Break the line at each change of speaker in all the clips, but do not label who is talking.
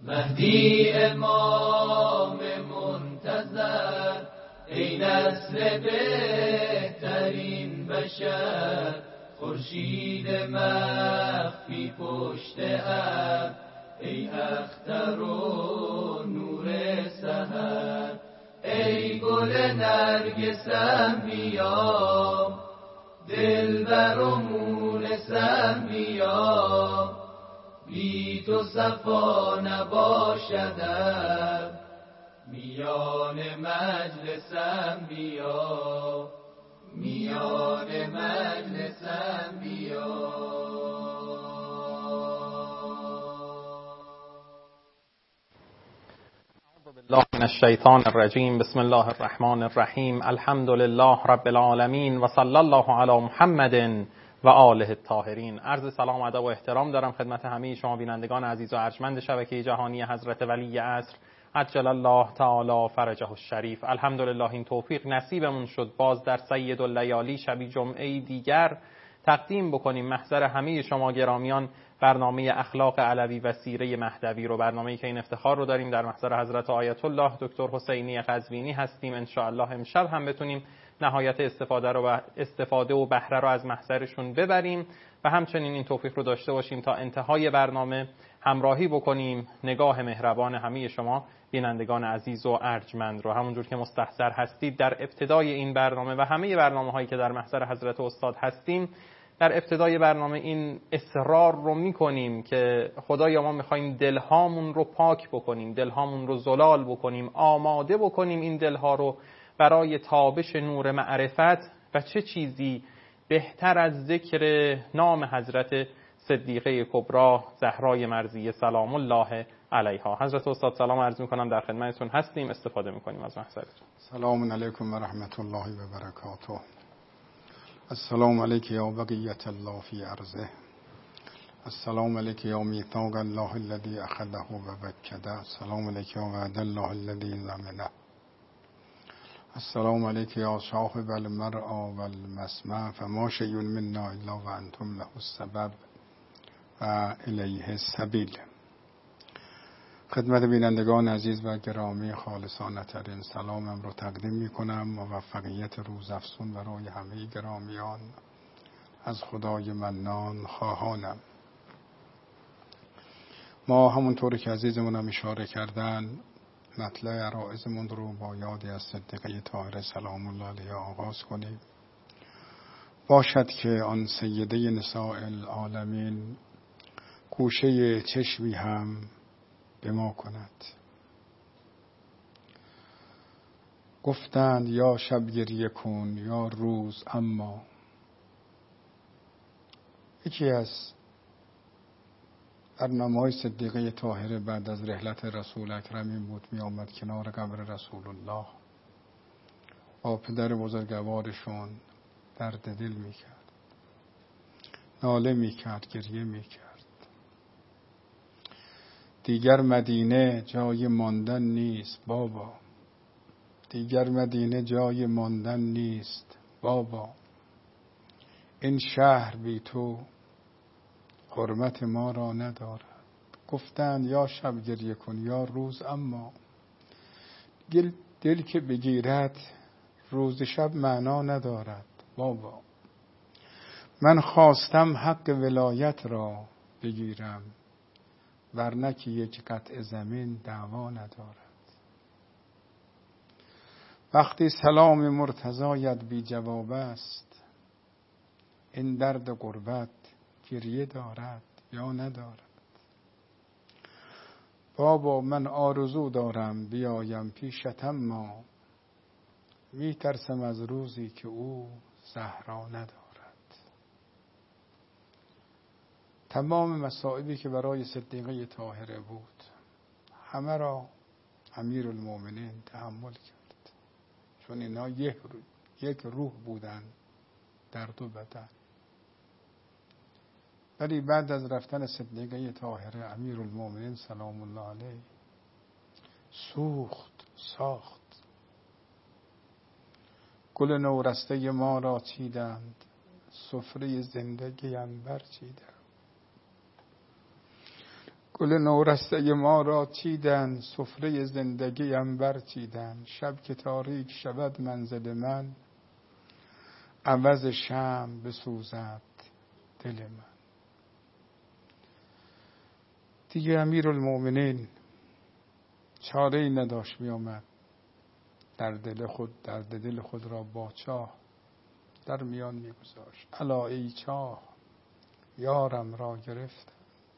مهدی امام منتظر، ای نسل بهترین بشر، خورشید مخفی پشت ابر، ای اختر و نور سحر. ای گل نرگسم بیا، دلبر و مونسم بیا، بی تو صفا نباشدم، میان مجلسم بیا، میان مجلسم بیا.
الله من الشیطان الرجیم. بسم الله الرحمن الرحیم. الحمد لله رب العالمین و صلی الله علی محمد و آله الطاهرین. عرض سلام و ادب و احترام دارم خدمت همه شما بینندگان عزیز و ارجمند شبکه جهانی حضرت ولی عصر عجل الله تعالی فرجه الشریف. الحمدلله این توفیق نصیبمون شد باز در سید اللیالی شبی جمعه دیگر تقدیم بکنیم محضر همه شما گرامیان برنامه اخلاق علوی و سیره مهدوی رو، برنامه‌ای که این افتخار رو داریم در محضر حضرت آیت الله دکتر حسینی قزوینی هستیم. ان شاء الله امشب هم بتونیم نهایت استفاده و بهره رو از محضرشون ببریم و همچنین این توفیق رو داشته باشیم تا انتهای برنامه همراهی بکنیم نگاه مهربان همه شما بینندگان عزیز و ارجمند رو. همونجور که مستحضر هستید در ابتدای این برنامه و همه برنامه‌هایی که در محضر حضرت استاد هستیم، در ابتدای برنامه این اصرار رو میکنیم که خدایا ما میخوایم دلهامون رو پاک بکنیم، دلهامون رو زلال بکنیم، آماده بکنیم این دلها رو برای تابش نور معرفت. و چه چیزی بهتر از ذکر نام حضرت صدیقه کبری زهرای مرضیه سلام الله علیها. حضرت استاد سلام عرض میکنم، در خدمتتون هستیم، استفاده میکنیم از محضرتون.
سلام علیکم و رحمت الله و برکاته. السلام علیک یا بقیت الله فی ارضه. السلام علیک یا میثاق الله الذی اخذه و بکده. السلام علیک یا وعد الله الذی ضمنه. السلام علیک یا صاحب المرعى و المسمع، فما شیء منا الا و انتم له السبب و الیه السبیل. خدمت بینندگان عزیز و گرامی خالصانه ترین سلامم رو تقدیم می کنم. موفقیت روزافزون برای همه گرامیان از خدای منان خواهانم. ما همونطور که عزیزمون هم اشاره کردن مطلع عرائزمون رو با یادی از صدیقه طاهره سلام الله علیها آغاز کنیم. باشد که آن سیده نساء العالمین گوشه چشمی هم به ما کند. گفتند یا شب گریه کن یا روز، اما یکی از برنامه‌های صدیقه طاهره بعد از رحلت رسول اکرم این بود می آمد کنار قبر رسول الله با پدر بزرگوارشون درد دل می کرد، ناله می کرد، گریه می کرد. دیگر مدینه جای ماندن نیست بابا، دیگر مدینه جای ماندن نیست بابا، این شهر بی تو حرمت ما را ندارد. گفتند یا شب گریه کن یا روز، اما دل که بگیرد روز شب معنا ندارد بابا. من خواستم حق ولایت را بگیرم، ورنه که یک قطع زمین دعوا ندارد. وقتی سلام مرتضایت بی جواب است، این درد غربت گریه دارد یا ندارد. بابا من آرزو دارم بیایم پیشت، اما می ترسم از روزی که او زهرا ندارد. تمام مصائبی که برای صدیقه طاهره بود همه را امیرالمومنین تحمل کرد، چون اینا یک روح بودن در دو بدن. ولی بعد از رفتن صدیقه طاهره امیرالمومنین سلام الله علیه ساخت. گل نورسته ما را چیدند، سفره زندگی عنبر چیدند. گل نورسته ما را چیدن، سفره زندگی عنبر چیدن. شب که تاریک شود منزل من، عوض شمع بسوزد دل من. دیگه امیرالمؤمنین چاره‌ای نداشت می آمد درد دل خود را با چاه در میان می گذاشت. الا ای چاه یارم را گرفتند،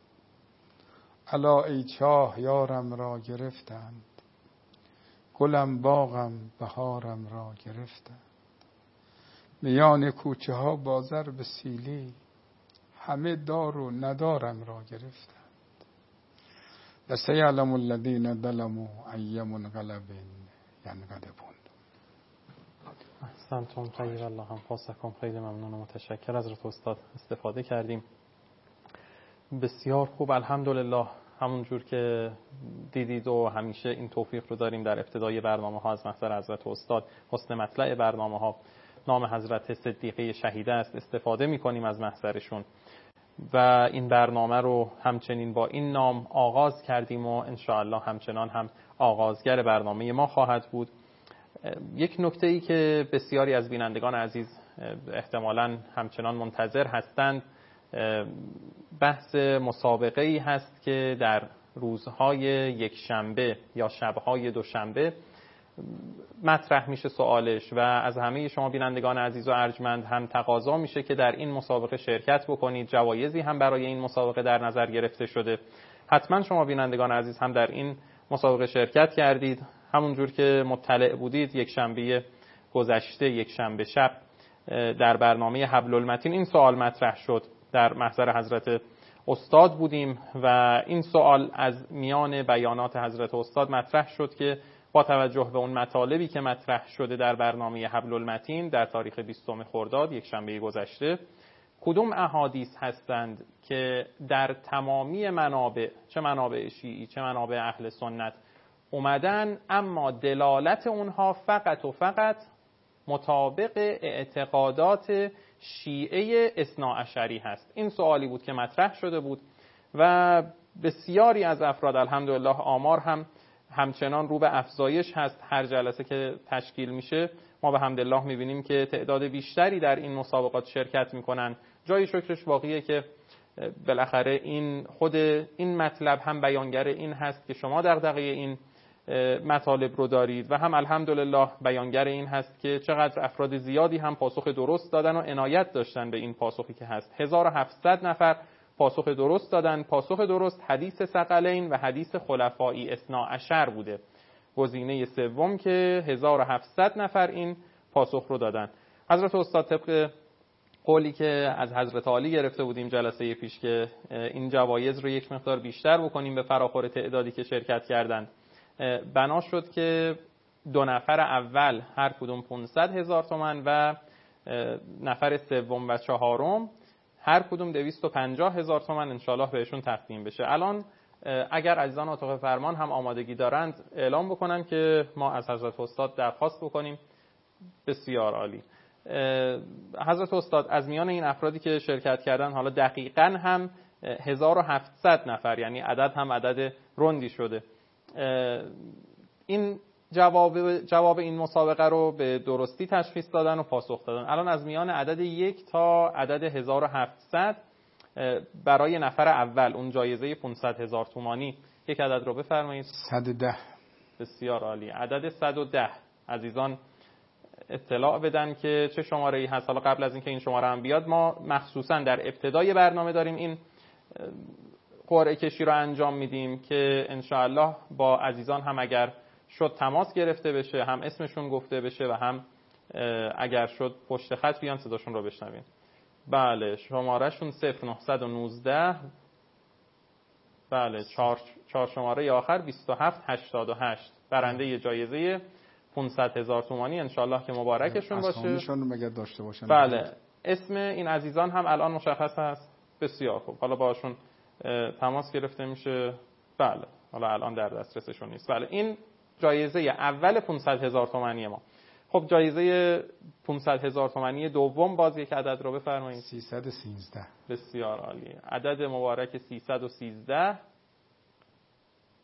الا ای چاه یارم را گرفتند، گلم باغم بهارم را گرفتند. میان کوچه ها با ضرب سیلی، همه دار و ندارم را گرفتند. لسیعلم الذین ظلموا ای منقلب ینقلبون.
احسنتم، طیب الله انفاسکم. خیلی ممنون و متشکر از استاد، استفاده کردیم. بسیار خوب، الحمدلله. همون جور که دیدید و همیشه این توفیق رو داریم در ابتدای برنامه ها از محضر حضرت استاد، حسن مطلع برنامه ها نام حضرت صدیقه شهیده است، استفاده می کنیم از محضرشون و این برنامه رو همچنین با این نام آغاز کردیم و انشاءالله همچنان هم آغازگر برنامه ما خواهد بود. یک نکته‌ای که بسیاری از بینندگان عزیز احتمالاً همچنان منتظر هستند، بحث مسابقه‌ای هست که در روزهای یک شنبه یا شبهای دوشنبه مطرح میشه سوالش و از همه شما بینندگان عزیز و ارجمند هم تقاضا میشه که در این مسابقه شرکت بکنید. جوایزی هم برای این مسابقه در نظر گرفته شده. حتما شما بینندگان عزیز هم در این مسابقه شرکت کردید. همونجور که مطلع بودید یک شنبه گذشته، یک شنبه شب در برنامه حبل المتین این سوال مطرح شد. در محضر حضرت استاد بودیم و این سوال از میان بیانات حضرت استاد مطرح شد که با توجه به اون مطالبی که مطرح شده در برنامه حبل المتین در تاریخ 20 خرداد یک شنبه گذشته، کدوم احادیث هستند که در تمامی منابع، چه منابع شیعی چه منابع اهل سنت اومدن، اما دلالت اونها فقط و فقط مطابق اعتقادات شیعه اثناعشری هست. این سوالی بود که مطرح شده بود و بسیاری از افراد، الحمدلله آمار هم همچنان رو به افزایش هست. هر جلسه که تشکیل میشه ما به حمدالله میبینیم که تعداد بیشتری در این مسابقات شرکت میکنن. جای شکرش واقعیه که بالاخره این خود این مطلب هم بیانگر این هست که شما دغدغه این مطالب رو دارید و هم الحمدلله بیانگر این هست که چقدر افراد زیادی هم پاسخ درست دادن و عنایت داشتن به این پاسخی که هست. 1700 نفر پاسخ درست دادن. پاسخ درست حدیث ثقلین و حدیث خلفایی اثناعشر بوده. گزینه سوم که 1700 نفر این پاسخ رو دادن. حضرت استاد طبق قولی که از حضرت عالی گرفته بودیم جلسه پیش که این جوایز رو یک مقدار بیشتر بکنیم به فراخور تعدادی که شرکت کردند، بنا شد که 2 نفر اول هر کدوم 500,000 تومان و نفر سوم و چهارم هر کدوم 250,000 تومان انشالله بهشون تقدیم بشه. الان اگر عزیزان اتاق فرمان هم آمادگی دارند اعلام بکنن که ما از حضرت استاد درخواست بکنیم. بسیار عالی. حضرت استاد از میان این افرادی که شرکت کردن، حالا دقیقاً هم 1700 نفر، یعنی عدد هم عدد رندی شده، این جواب این مسابقه رو به درستی تشخیص دادن و پاسخ دادن. الان از میان عدد 1 تا عدد 1700 برای نفر اول اون جایزه 500,000 تومانی یک عدد رو بفرمایید.
110.
بسیار عالی. عدد 110 عزیزان اطلاع بدن که چه شماره‌ای هست. حالا قبل از اینکه این شماره هم بیاد، ما مخصوصا در ابتدای برنامه داریم این قرعه کشی رو انجام میدیم که انشاءالله با عزیزان هم اگر شد تماس گرفته بشه، هم اسمشون گفته بشه و هم اگر شد پشت خط بیان صداشون رو بشنویم. بله، شمارهشون 0919 بله 4 شماره آخر 2788 برنده جایزه 500,000 تومانی انشاءالله که مبارکشون باشه.
اسمشون مگر داشته باشن؟
بله، اسم این عزیزان هم الان مشخص هست. بسیار خوب، حالا باشون تماس گرفته میشه. بله، حالا الان در دسترسشون نیست. بله، این جایزه اول 500,000 تومانی ما. خب جایزه 500,000 تومانی دوم باز یک عدد رو بفرمایید.
313.
بسیار عالی. عدد مبارک 313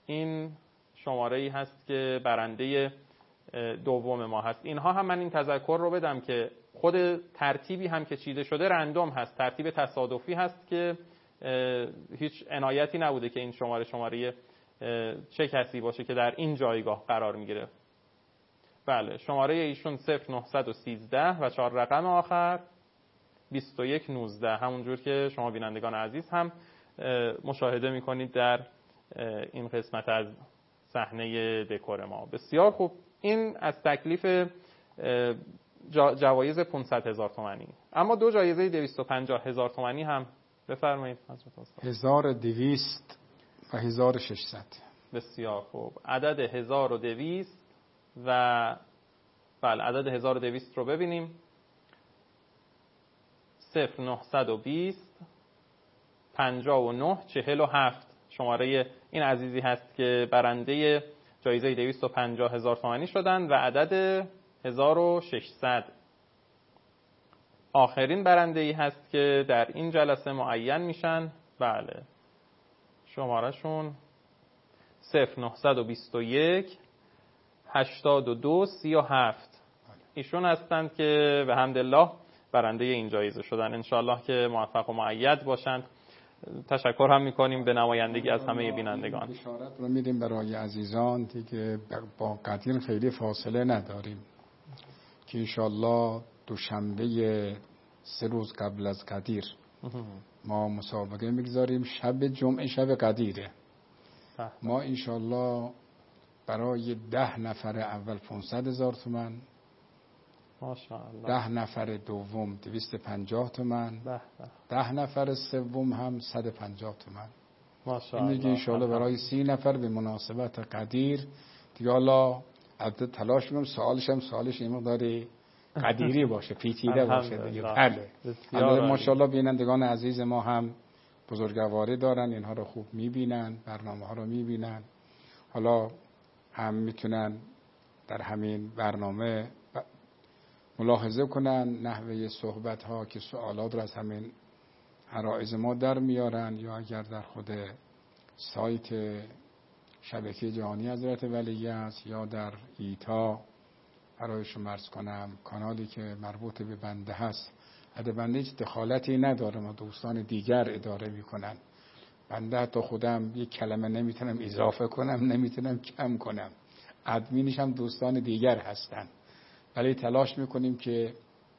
این شماره‌ای هست که برنده دوم ما هست. اینها هم من این تذکر رو بدم که خود ترتیبی هم که چیده شده رندوم هست، ترتیب تصادفی هست که هیچ عنایتی نبوده که این شماره چه کسی باشه که در این جایگاه قرار میگیره. بله، شماره ایشون 0913 و 4 رقم آخر 2119، همونجور که شما بینندگان عزیز هم مشاهده میکنید در این قسمت از صحنه دکور ما. بسیار خوب. این از تکلیف جوایز 500,000 تومانی. اما دو جایزه 250,000 تومانی هم بفرمایید حضرت استاد.
1200 و 1600.
بسیار خوب. عدد 1200 و بله عدد 1200 رو ببینیم. 0920 59 47 شماره این عزیزی هست که برنده جایزه 250,000 تومانی شدن و عدد 1600 آخرین برنده ای هست که در این جلسه معین میشن. بله، شماره شون 0921 82 37 ایشون هستند که به حمدالله برنده این جایزه شدن. انشالله که موفق و مؤید باشند. تشکر هم میکنیم به نمایندگی از همه بینندگان.
بشارت رو میدیم برای عزیزان دیگه با قدیر خیلی فاصله نداریم که انشالله دوشنبه 3 روز قبل از قدیر ما مسابقه میگذاریم. شب جمعه شب قدیره. ما انشالله برای 10 نفر اول 500,000 تومان،
ماشاءالله
10 نفر دوم 250 تومان، 10 نفر سوم هم 150 تومان.
ماشاءالله.
این دیگه انشالله برای 30 نفر به مناسبت قدیر دیگه. حالا البته تلاش میکنم سوالش این مقداری قدیری باشه، پیچیده باشه دیگه. بله. البته ماشاءالله بینندگان عزیز ما هم بزرگواری دارن، اینها رو خوب میبینن، برنامه ها رو میبینن. حالا هم میتونن در همین برنامه ملاحظه کنن نحوه صحبت ها که سوالات رو از همین عرایض ما در میارن، یا اگر در خود سایت شبکه جهانی حضرت ولی است یا در ایتا برایشون عرض کنم کانالی که مربوط به بنده هست. بنده هیچ دخالتی نداره، ما دوستان دیگر اداره میکنن. بنده حتی خودم یک کلمه نمیتونم اضافه کنم، نمیتونم کم کنم. ادمینش هم دوستان دیگر هستن. ولی تلاش میکنیم که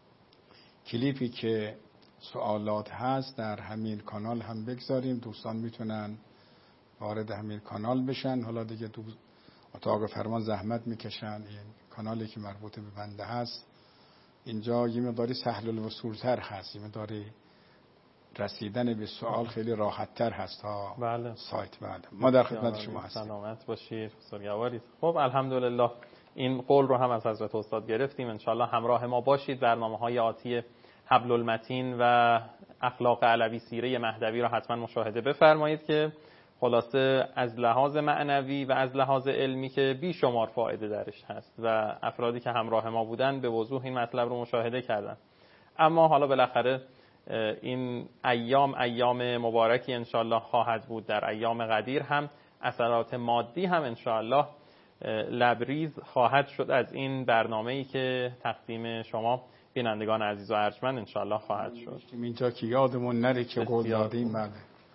کلیپی که سوالات هست در همین کانال هم بگذاریم. دوستان میتونن وارد همین کانال بشن. حالا دیگه اتاق فرمان زحمت میکشن. این کانالی که مربوط به بنده هست اینجا یه مقداری سهل الوصول تر هست، یه مقداری رسیدن به سوال خیلی راحت تر هست تا
بله.
سایت. بله، ما در خدمت شما هستیم.
سلامت باشید، بزرگوارید. خب الحمدلله این قول رو هم از حضرت استاد گرفتیم. انشالله همراه ما باشید. برنامه‌های آتی حبل المتین و اخلاق علوی سیره مهدوی رو حتما مشاهده بفرمایید که خلاصه از لحاظ معنوی و از لحاظ علمی که بیشمار فایده درش هست و افرادی که همراه ما بودن به وضوح این مطلب رو مشاهده کردن. اما حالا بالاخره این ایام مبارکی انشالله خواهد بود. در ایام قدیر هم اثرات مادی هم انشالله لبریز خواهد شد از این برنامه‌ای که تقدیم شما بینندگان عزیز و ارجمند انشالله خواهد شد.
اینجا که یادمون نره که قول دادیم. بله.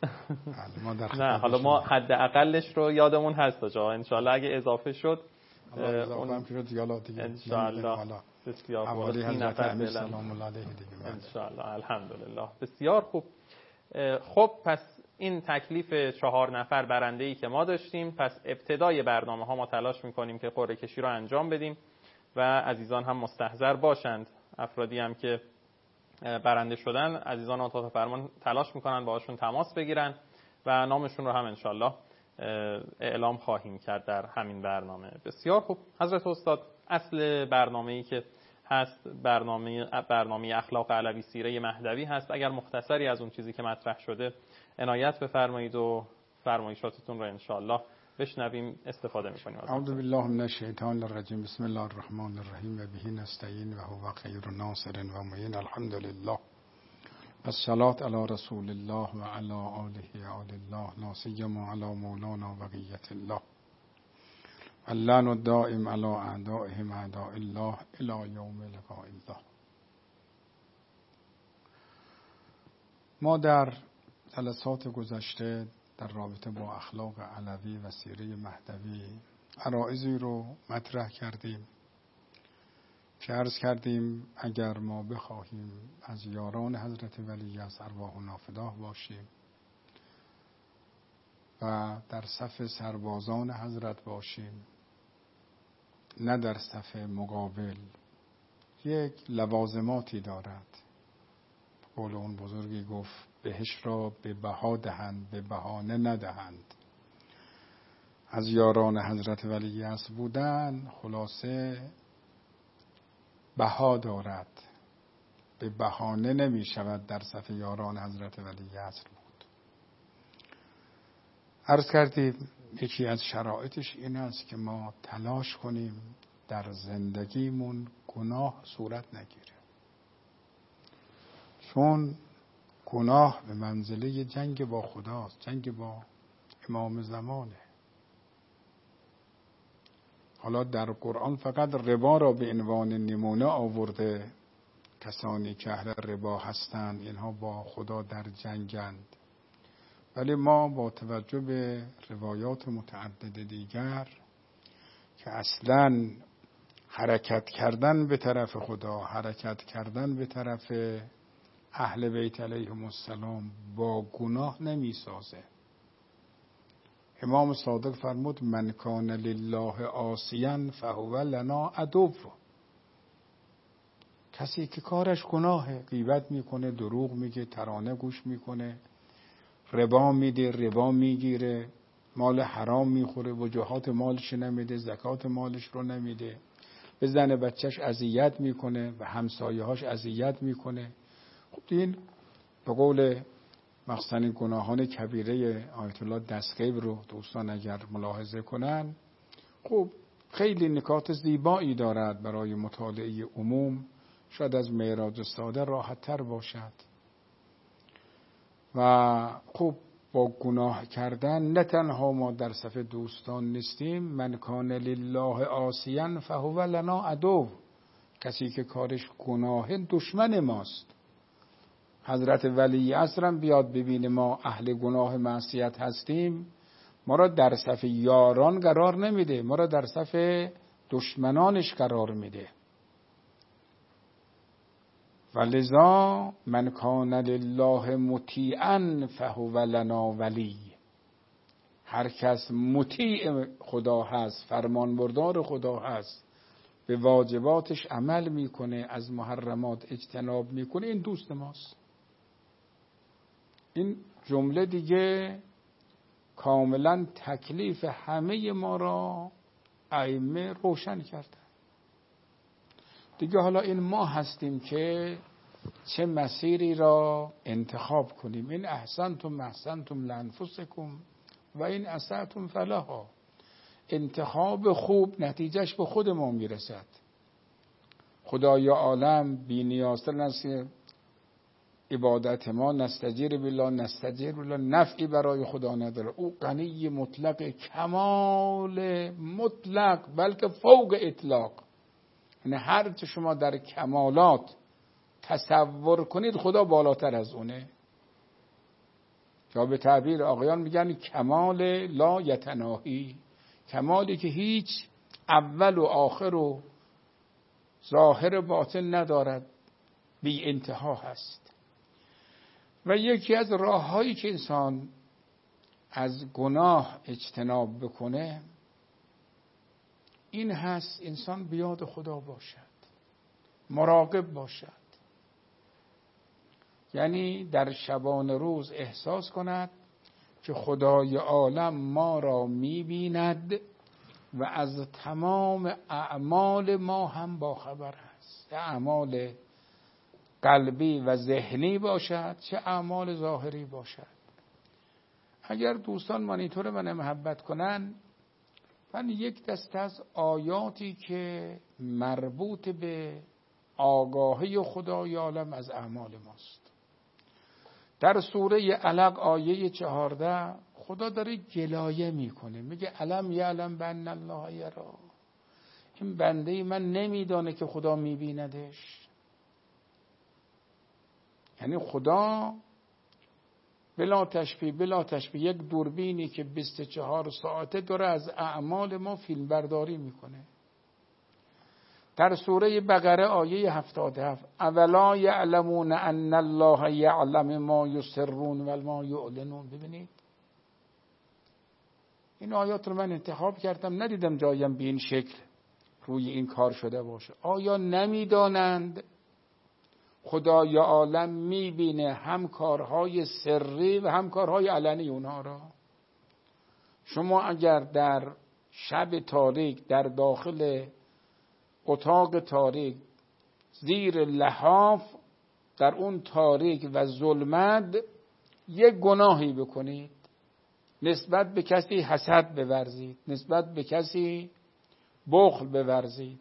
نه حالا ما حد اقلش رو یادمون هست جا. انشالله اگه اضافه شد
اضافه هم شد دیگه
انشالله بسیار خوب.
اولی حضرت امیر سلام الله علیه دیگه.
انشالله الحمدلله. بسیار خوب. خب پس این تکلیف 4 نفر برنده‌ای که ما داشتیم. پس ابتدای برنامه ها ما تلاش میکنیم که قرعه کشی رو انجام بدیم و عزیزان هم مستحضر باشند. افرادی هم که برنده شدن عزیزان اتاق فرمان تلاش میکنن باهاشون تماس بگیرن و نامشون رو هم انشالله اعلام خواهیم کرد در همین برنامه. بسیار خوب. حضرت استاد اصل برنامه‌ای که هست برنامه اخلاق علوی سیره مهدوی هست. اگر مختصری از اون چیزی که مطرح شده عنایت بفرمایید و فرمایشاتتون رو انشالله بشنویم، استفاده می‌کنیم.
اعوذ بالله من الشیطان الرجیم. بسم الله الرحمن الرحیم و به نستعین و هو خیر ناصر و معین. الحمدلله الصلاة علی رسول الله و علی آله آل الله لا سیما علی مولانا بقیت الله اللعن الدائم علی اعدائهم اعداء الله الی یوم لقاء الله. ما در جلسات گذشته در رابطه با اخلاق علوی و سیره مهدوی عرایضی رو مطرح کردیم که عرض کردیم اگر ما بخواهیم از یاران حضرت ولی از ارواحنا فداه باشیم و در صف سربازان حضرت باشیم نه در صف مقابل، یک لوازماتی دارد. قول اون بزرگی گفت بهش را به بها دهند به بهانه ندهند. از یاران حضرت ولی بودن خلاصه بها دارد، به بهانه نمی شود در صف یاران حضرت ولی بود. عرض کردیم یکی از شرایطش این است که ما تلاش کنیم در زندگیمون گناه صورت نگیره، چون گناه به منزله جنگ با خداست، جنگ با امام زمانه. حالا در قرآن فقط ربا را به عنوان نمونه آورده، کسانی که اهل ربا هستند اینها با خدا در جنگند، ولی ما با توجه به روایات متعدد دیگر که اصلاً حرکت کردن به طرف خدا، حرکت کردن به طرف اهل بیت علیهم السلام با گناه نمی سازه. امام صادق فرمود من کان لله عاصیا فهو لنا عدو. کسی که کارش گناهه، غیبت میکنه، دروغ میگه، ترانه گوش میکنه، ربا میده، ربا میگیره، مال حرام میخوره، وجوهات مالش نمیده، زکات مالش رو نمیده، به زن بچهش اذیت میکنه، به همسایه‌هاش اذیت میکنه. خب این به قول مخزن گناهان کبیره آیت الله دستگیب رو دوستان اگر ملاحظه کنن، خب خیلی نکات زیبایی دارد برای مطالعه عموم، شاید از معراج ساده راحت تر باشد. و خب با گناه کردن نه تنها ما در صف دوستان نیستیم، من کان لله عاصیا فهو لنا عدو. کسی که کارش گناه دشمن ماست. حضرت ولی عصرم بیاد ببینه ما اهل گناه معصیت هستیم، ما را در صف یاران قرار نمیده، ما را در صف دشمنانش قرار میده. ولذا من کان لله مطیعا فهو لنا ولی. هر کس مطیع خدا هست، فرمانبردار خدا هست، به واجباتش عمل میکنه، از محرمات اجتناب میکنه، این دوست ماست. این جمله دیگه کاملا تکلیف همه ما را ائمه روشن کردن. دیگه حالا این ما هستیم که چه مسیری را انتخاب کنیم. این احسنتم احسنتم لانفسکم و این اسأتم فلها. انتخاب خوب نتیجهش به خود ما میرسد. خدای عالم بی نیازتر است که عبادت ما نستجیر بالله نفعی برای خدا نداره. او غنی مطلق، کمال مطلق، بلکه فوق اطلاق. یعنی هر چه شما در کمالات تصور کنید خدا بالاتر از اونه. یا به تعبیر آقایان میگن کمال لا یتناهی، کمالی که هیچ اول و آخر و ظاهر باطن ندارد، بی انتها هست. و یکی از راه‌هایی که انسان از گناه اجتناب بکنه این هست انسان بیاد خدا باشد، مراقب باشد. یعنی در شبان روز احساس کند که خدای عالم ما را می‌بیند و از تمام اعمال ما هم باخبر است. چه اعمال قلبی و ذهنی باشد، چه اعمال ظاهری باشد. اگر دوستان مانیتور من محبت کنن، من یک دسته از آیاتی که مربوط به آگاهی خدای عالم از اعمال ماست.
در سوره علق آیه 14 خدا داره گلایه میکنه، میگه الم یعلم بان الله یرا، این بنده من نمیدانه که خدا میبیندش. یعنی خدا بلا تشبیه یک دوربینی که 24 ساعته داره از اعمال ما فیلم برداری میکنه. در سوره بقره آیه 77 اولا یعلمون ان الله یعلم ما یسرون و ما یعلنون. ببینید این آیات رو من انتخاب کردم، ندیدم جایم به این شکل روی این کار شده باشه. آیا نمیدانند خدای عالم میبینه هم کارهای سری و هم کارهای علنی اونها را؟ شما اگر در شب تاریک در داخل اتاق تاریک زیر لحاف در اون تاریک و ظلمت یک گناهی بکنید، نسبت به کسی حسد بورزید، نسبت به کسی بخل بورزید،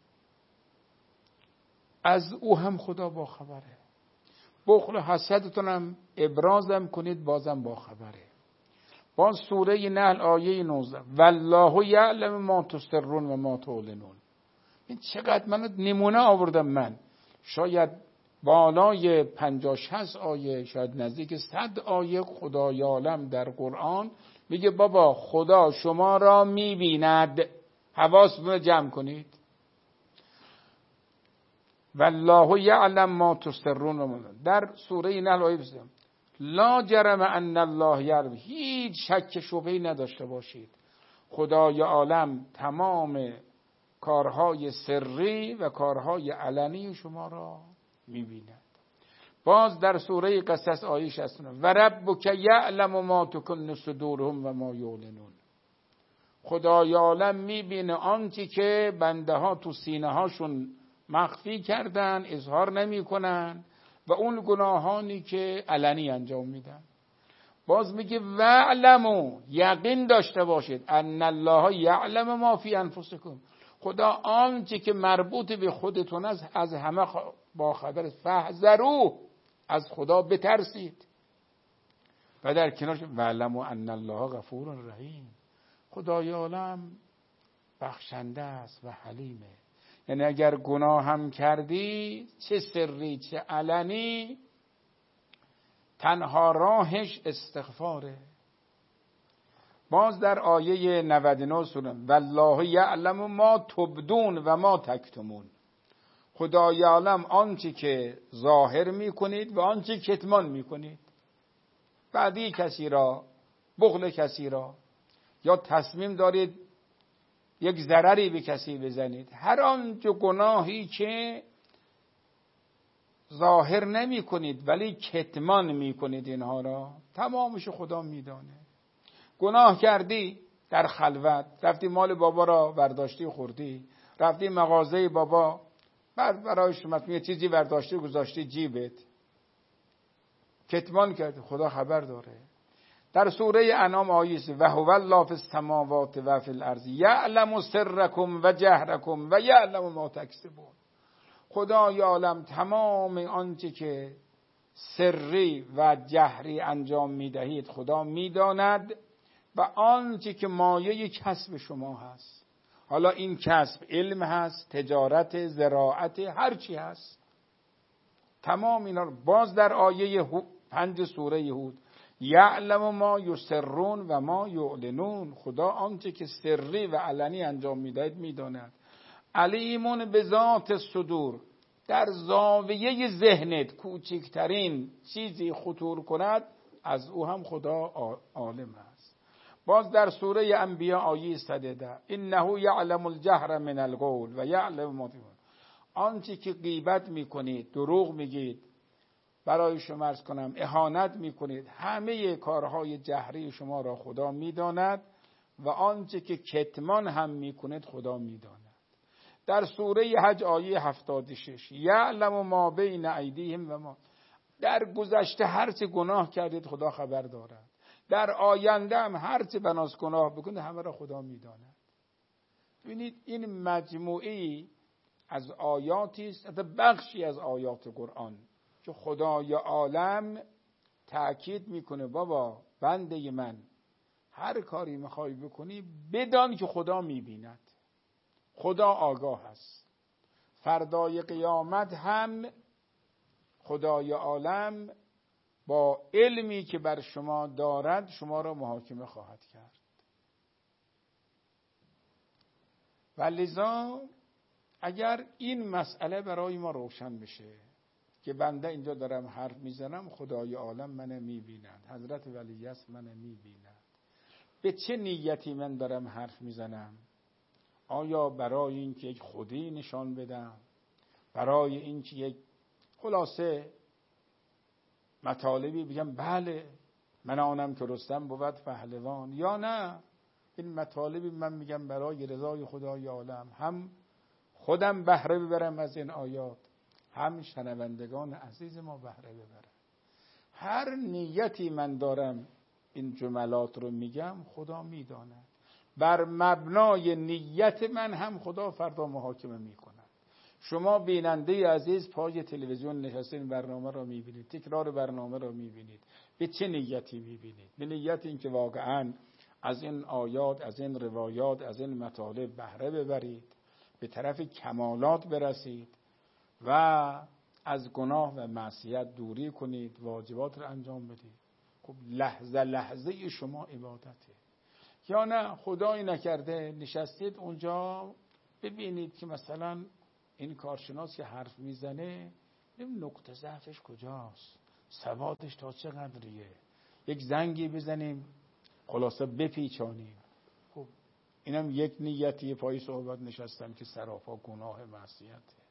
از او هم خدا با خبره. بخل و حسدتون هم ابرازم کنید، بازم با خبره. باز سوره نحل آیه 19 والله یعلم ما تسرون و ما تعلنون. این چقدر من نمونه آوردم، من شاید بالای 50-60 آیه، شاید نزدیک 100 آیه خدای عالم در قرآن میگه بابا خدا شما را میبیند، حواستون رو جمع کنید. والله یعلم ما تسرون و ما. در سوره نحل آیه 20 لا جرم ان الله یعلم، هیچ شک شبهه‌ای نداشته باشید خدای عالم تمام کارهای سری و کارهای علنی شما را میبیند. باز در سوره قصص آیه 69 و ربک یعلم ما تکن صدورهم و ما یعلنون. خدای عالم میبینه آنچه که بنده ها تو سینه هاشون مخفی کردن، اظهار نمی کنن و اون گناهانی که علنی انجام میدن. باز میگه وعلموا، یقین داشته باشید ان الله یعلم ما فی انفسکم، خدا آنچه که مربوط به خودتون است از همه با خبر است. فاحذروه، از خدا بترسید. و در کنارش وعلموا ان الله غفور رحیم، خدای عالم بخشنده است و حلیمه. یعنی اگر گناه هم کردی، چه سری چه علنی، تنها راهش استغفاره. باز در آیه 99 سوره والله یعلم ما تبدون و ما تکتمون، خدای عالم آنچه که ظاهر میکنید و آنچه کتمان میکنید. بعدی کسی را، بخل کسی را، یا تصمیم دارید یک ضرری به کسی بزنید، هر آنچه گناهی که ظاهر نمی کنید ولی کتمان می کنید، اینها را تمامش خدا میدانه. گناه کردی در خلوت، رفتی مال بابا را برداشتی خوردی، رفتی مغازه بابا برای شما یه چیزی برداشتی گذاشتی جیبت، کتمان کردی، خدا خبر داره. در سوره انعام آیه و هو الله فی السماوات و فی الارض یعلم سرکم و جهرکم و یعلم ما تکسبون. خدای عالم تمام آنچه که سری و جهری انجام میدهید خدا میداند و آنچه که مایه کسب شما هست. حالا این کسب علم هست، تجارت، زراعت، هر چی هست، تمام اینا رو. باز در آیه 5 سوره هود یعلم ما یسرون و ما یعلنون، خدا آنچه که سری و علنی انجام میدهید میداند. علیمون به ذات صدور، در زاویه ذهنت کوچکترین چیزی خطور کند از او هم خدا عالم است. باز در سوره انبیاء آیه 110 انه یعلم الجهر من القول و یعلم ما تکتمون، آنچه که غیبت میکنید، دروغ میگید، برای شما عرض کنم اهانت میکنید، همه کارهای جهری شما را خدا میداند و آنچه که کتمان هم میکنید خدا میداند. در سوره حج آیه 76 یعلم ما بین ایدیهم و ما، در گذشته هر چه گناه کردید خدا خبر دارد، در آینده هم هر چه بناس گناه بکنید همه را خدا میداند. ببینید این مجموعی از آیاتی است، بخشی از آیات قرآن که خدای عالم تأکید میکنه بابا بنده من هر کاری میخوای بکنی بدان که خدا میبیند، خدا آگاه است. فردای قیامت هم خدای عالم با علمی که بر شما دارد شما را محاکمه خواهد کرد. و لذا اگر این مسئله برای ما روشن بشه که بنده اینجا دارم حرف میزنم، خدای عالم منو میبیند، حضرت ولیعصر منو میبیند، به چه نیتی من دارم حرف میزنم؟ آیا برای اینکه یک خودی نشان بدم، برای اینکه یک خلاصه مطالبی بگم بله من آنم که رستم بود پهلوان، یا نه این مطالبی من میگم برای رضای خدای عالم، هم خودم بهره ببرم از این آیات، هم شنوندگان عزیز ما بهره ببرم. هر نیتی من دارم این جملات رو میگم خدا میداند، بر مبنای نیت من هم خدا فردا محاکمه میکنه. شما بیننده عزیز پای تلویزیون نشستین برنامه رو میبینید، تکرار برنامه رو میبینید، به چه نیتی میبینید؟ به نیت اینکه واقعا از این آیات، از این روایات، از این مطالب بهره ببرید، به طرف کمالات برسید و از گناه و معصیت دوری کنید، واجبات رو انجام بدید. خب لحظه لحظه شما عبادته. یا نه خدایی نکرده نشستید اونجا ببینید که مثلا این کارشناس که حرف میزنه نقطه ضعفش کجاست، سوادش تا چه قدریه، یک زنگی بزنیم خلاصه بپیچانیم. خب اینم یک نیتی پای صحبت نشستم که سراپا گناه معصیته.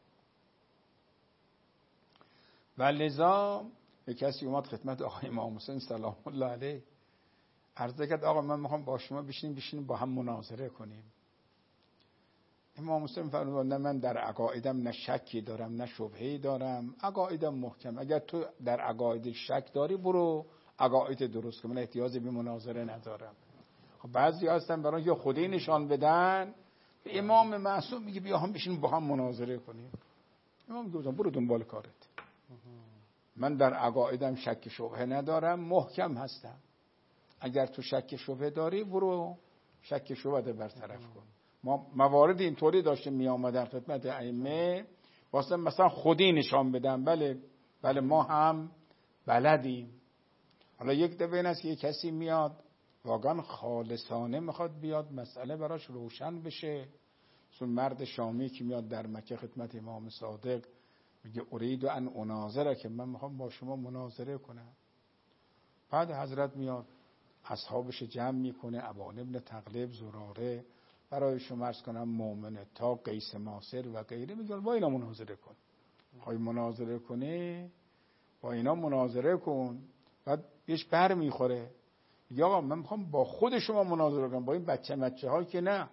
و لذا یک کسی اومد خدمت آقای امام حسین سلام الله علیه عرض کرد آقا من میخوام با شما بشینیم با هم مناظره کنیم. امام حسین فرمود نه من در عقایدم نه شکی دارم نه شبهه‌ای دارم، عقایدم محکم، اگر تو در عقاید شک داری برو عقاید درست کن، من احتیاجی به مناظره ندارم. خب بعضی هستن برای اینکه خودی نشان بدن به امام معصوم میگه بیا هم بشین با هم مناظره کنیم. امام میگه برو دنبال کارت، من در عقایدم شک شبهه ندارم، محکم هستم، اگر تو شک شبهه داری برو شک شبهه برطرف کن. ما موارد اینطوری داشتیم می آمدن خدمت ائمه واسه مثلا خودی نشان بدن، بله ما هم بلدیم. حالا یک دفعه این است که یک کسی میاد واقعا خالصانه میخواد بیاد مسئله براش روشن بشه، چون مرد شامی که میاد در مکه خدمت امام صادق میگه ارید ان اناظره، که من میخوام با شما مناظره کنم. بعد حضرت میاد اصحابش جمع میکنه، ابان ابن تغلب، زراره، برای شما عرض کنم مومنه تا قیس ماسر و غیره، میگه با اینا مناظره کن. خواهی مناظره کنی با اینا مناظره کن. بعد یش بر میخوره میگه آقا من میخوام با خود شما مناظره کنم، با این بچه ها که نه.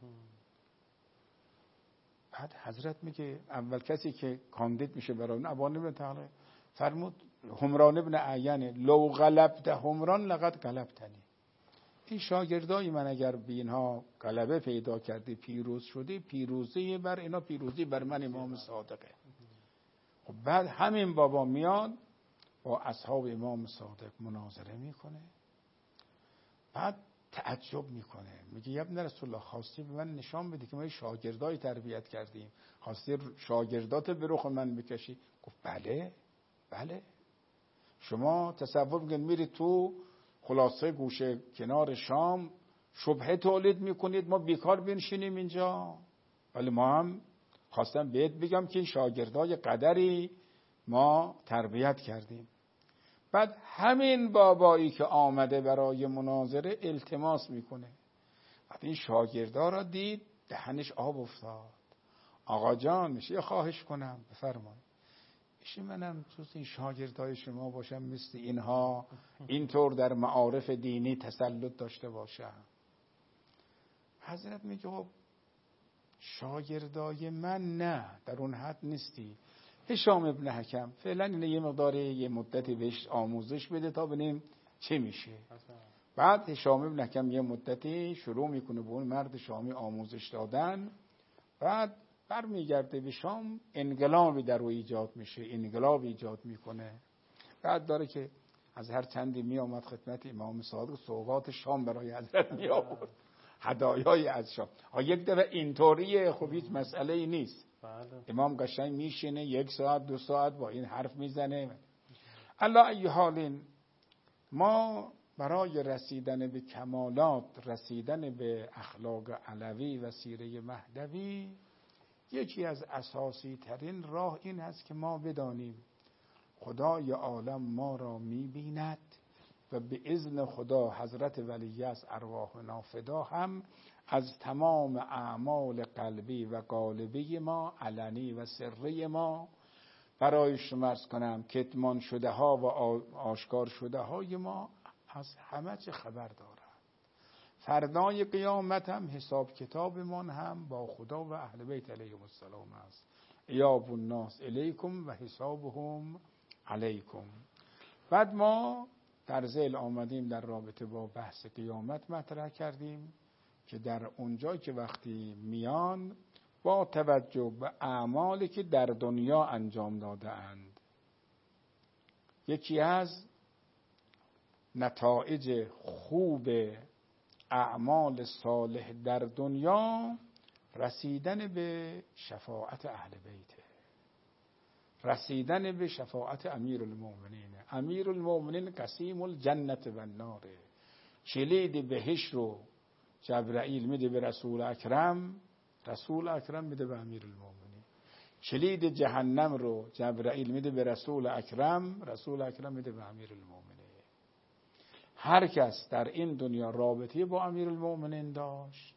بعد حضرت میگه اول کسی که کاندید میشه برای اون ابان ابن تغلب فرمود همران ابن اعین لو غلبت همران لقد غلبتنی. این شاگردای من اگر به اینها غلبه پیدا کردی، پیروز شدی، پیروزی بر اینا پیروزی بر من امام صادقه. خب بعد همین بابا میاد با اصحاب امام صادق مناظره میکنه، بعد تعجب میکنه، میگه یا ابن رسول الله خواستی به من نشان بدی که ما شاگردای تربیت کردیم، خواستی شاگردات به رخ من بکشی؟ گفت بله. شما تصور میکنید میرید تو خلاصه گوشه کنار شام شبهه تولید میکنید ما بیکار بنشینیم اینجا؟ ولی ما هم خواستم بهت بگم که این شاگردای قدری ما تربیت کردیم. بعد همین بابایی که آمده برای مناظره التماس میکنه، بعد این شاگردا را دید دهنش آب افتاد. آقا جان میشه خواهش کنم بفرمایید، میشه منم جز این شاگردای شما باشم، مثل اینها اینطور در معارف دینی تسلط داشته باشم؟ حضرت میگه خب شاگردای من نه، در اون حد نیستی. هشام ابن حکم فعلا اینه یه مقداری یه مدتی بهش آموزش بده تا ببینیم چه میشه. بعد هشام ابن حکم یه مدتی شروع میکنه به اون مرد شامی آموزش دادن، بعد برمیگرده به شام، انقلابی در او ایجاد میشه، انقلاب ایجاد میکنه. بعد داره که از هر چندی می آمد خدمت امام صادق سوغات شام برای حضرت می آورد، هدایای از شام. یک دفعه اینطوریه، خب هیچ مسئله ای نیست. امام قشنگ میشینه 1 ساعت 2 ساعت با این حرف میزنه. علی ای حال ما برای رسیدن به کمالات، رسیدن به اخلاق علوی و سیره مهدوی، یکی از اساسی ترین راه این هست که ما بدانیم خدای عالم ما را میبیند و به اذن خدا حضرت ولی از ارواحنا فدا هم از تمام اعمال قلبی و قالبی ما، علنی و سری ما، برای شما عرض کنم کتمان شده ها و آشکار شده های ما، از همه چه خبر دارد. فردای قیامت هم حساب کتابمان هم با خدا و اهل بیت علیهم السلام است. ایاب الناس الیکم و حسابهم علیکم. بعد ما در ذیل آمدیم در رابطه با بحث قیامت مطرح کردیم که در اونجا که وقتی میان با توجه به اعمالی که در دنیا انجام داده اند، یکی از نتایج خوب اعمال صالح در دنیا رسیدن به شفاعت اهل بیت، رسیدن به شفاعت امیر المؤمنین. امیر المؤمنین قسیم الجنت و النار، کلید بهشت رو جبرائیل میده به رسول اکرم، رسول اکرم میده به امیر المؤمنین. کلید جهنم رو جبرائیل میده به رسول اکرم، رسول اکرم میده به امیر المؤمنین. هر کس در این دنیا رابطه با امیر المؤمنین داشت،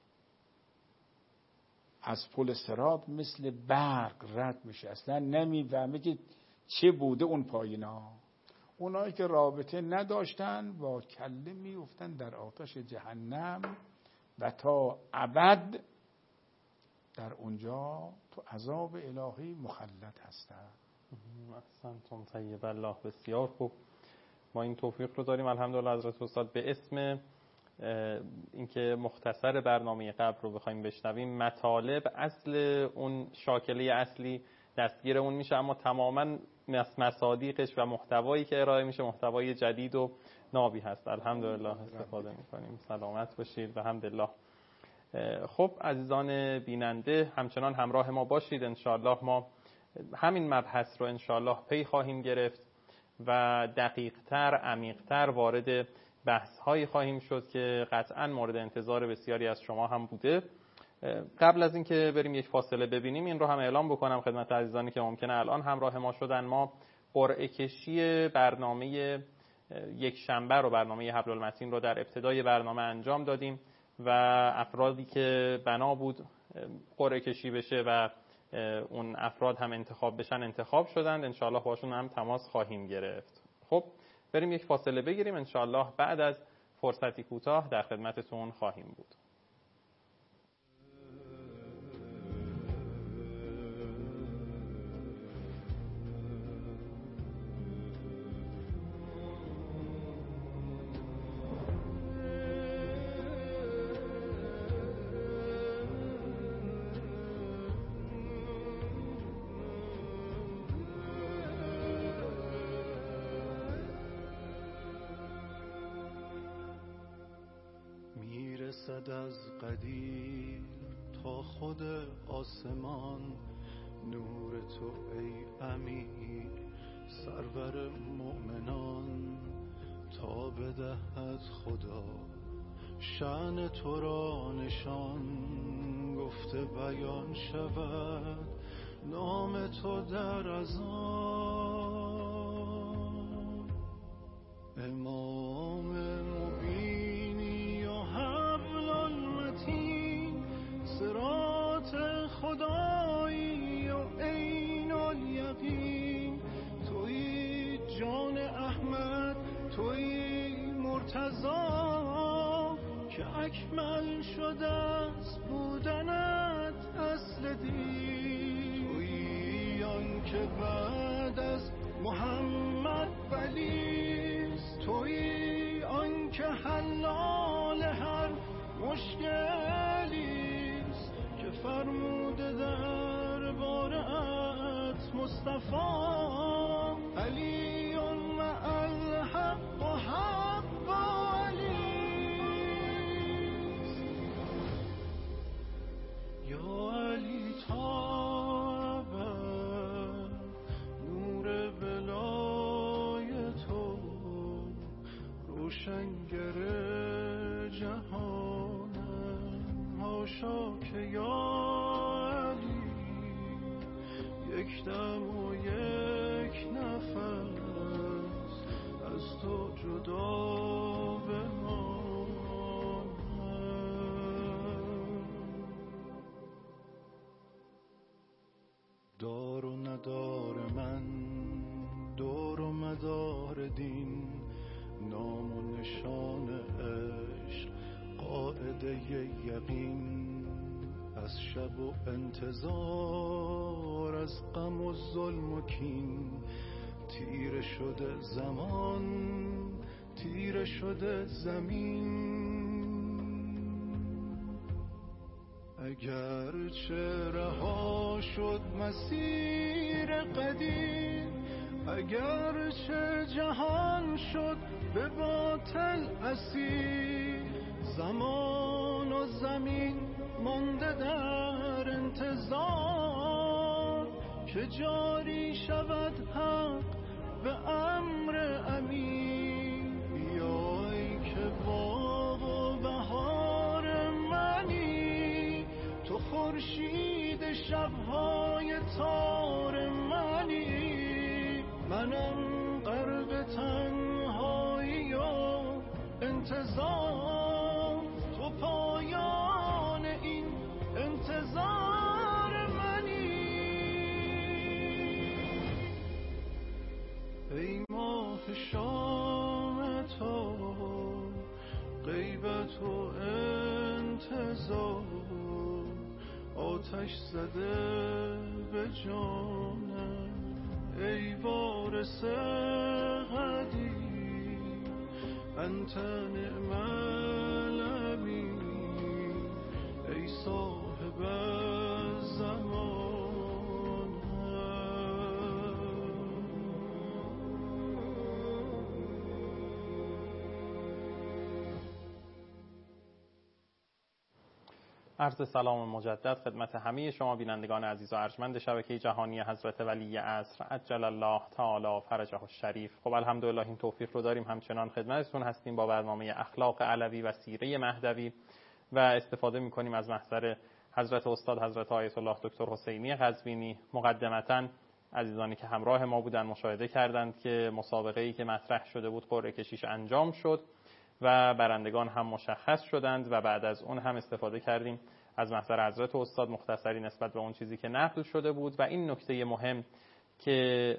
از پل صراط مثل برق رد میشه، اصلا نمیفهمه که چه بوده اون پایینا. اونایی که رابطه نداشتن با کله میافتن در آتش جهنم و تا ابد در اونجا تو عذاب الهی مخلد هستن.
احسنتم طیب الله، بسیار خوب. ما این توفیق رو داریم الحمدلله حضرت استاد. به اسم اینکه مختصر برنامه قبل رو بخوایم بشنویم، مطالب اصل اون شاکله اصلی دستگیر اون میشه، اما تماما مصادیقش و محتوایی که ارائه میشه محتوای جدید و نابی هست. الحمدلله استفاده میکنیم. سلامت باشید و حمدالله. خب عزیزان بیننده همچنان همراه ما باشید. انشاءالله ما همین مبحث رو انشاءالله پی خواهیم گرفت و دقیق‌تر، عمیق‌تر وارد بحث‌هایی خواهیم شد که قطعاً مورد انتظار بسیاری از شما هم بوده. قبل از اینکه بریم یک فاصله ببینیم، این رو هم اعلام بکنم خدمت عزیزانی که ممکنه الان همراه ما شدن، ما قرعه کشی برنامه یک شنبه رو، برنامه حبل المتین رو در ابتدای برنامه انجام دادیم و افرادی که بنا بود قرعه کشی بشه و اون افراد هم انتخاب بشن انتخاب شدند. انشاءالله باشون هم تماس خواهیم گرفت. خب بریم یک فاصله بگیریم، انشاءالله بعد از فرصتی کوتاه در خدمتتون خواهیم بود.
از قدیر تا خود آسمان، نور تو ای امیر سرور مؤمنان، تا بدهد خدا شأن تو را نشان، گفته بیان شود نام تو در اذان. امام مبینی و حبل المتین، صراط خدایی و عین الیقین، توی جان احمد توی مرتضا، که اکمل شده است بودنت اصل دین، توی آن که بعد از محمد ولیست، توی آن که حلال هر مشکلیست، که فرموده در بارت مصطفی علی مع الحق لشگر جهانم، هاشا که یا علی یک دم و یک نفس از تو جدا بمانم. دار و ندار من، دور و مدار دین، نام و نشان عشق، قاعده یقین، از شب و انتظار، از غم و ظلم و کین، تیره شده زمان، تیره شده زمین. اگر چه رها شد مسیر قدیم، اگر چه جهان شد به باطل اسیر، زمان و زمین مانده در انتظار که جاری شود حق به امر امین. بیای که باغ و بهار منی، تو خورشید شبهای تار منی، منم غرق تنهایی و انتظار، تو پایان این انتظار منی. ای ماه شام تو، غیبت و انتظار، آتش زده به جانم، ای وارث قدیم، انت نعم الامین، ای صاحب زمان.
عرض سلام مجدد خدمت همه شما بینندگان عزیز و ارجمند شبکه جهانی حضرت ولی عصر عجل الله تعالی فرجه الشریف. خب الحمدلله این توفیق رو داریم، همچنان خدمتتون هستیم با برنامه اخلاق علوی و سیره مهدوی و استفاده می‌کنیم از محضر حضرت استاد حضرت آیت الله دکتر حسینی قزوینی. مقدمتاً عزیزانی که همراه ما بودن مشاهده کردند که مسابقه‌ای که مطرح شده بود قرعه کشیش انجام شد و برندگان هم مشخص شدند و بعد از اون هم استفاده کردیم از محضر حضرت استاد مختصری نسبت به اون چیزی که نقل شده بود. و این نکته مهم که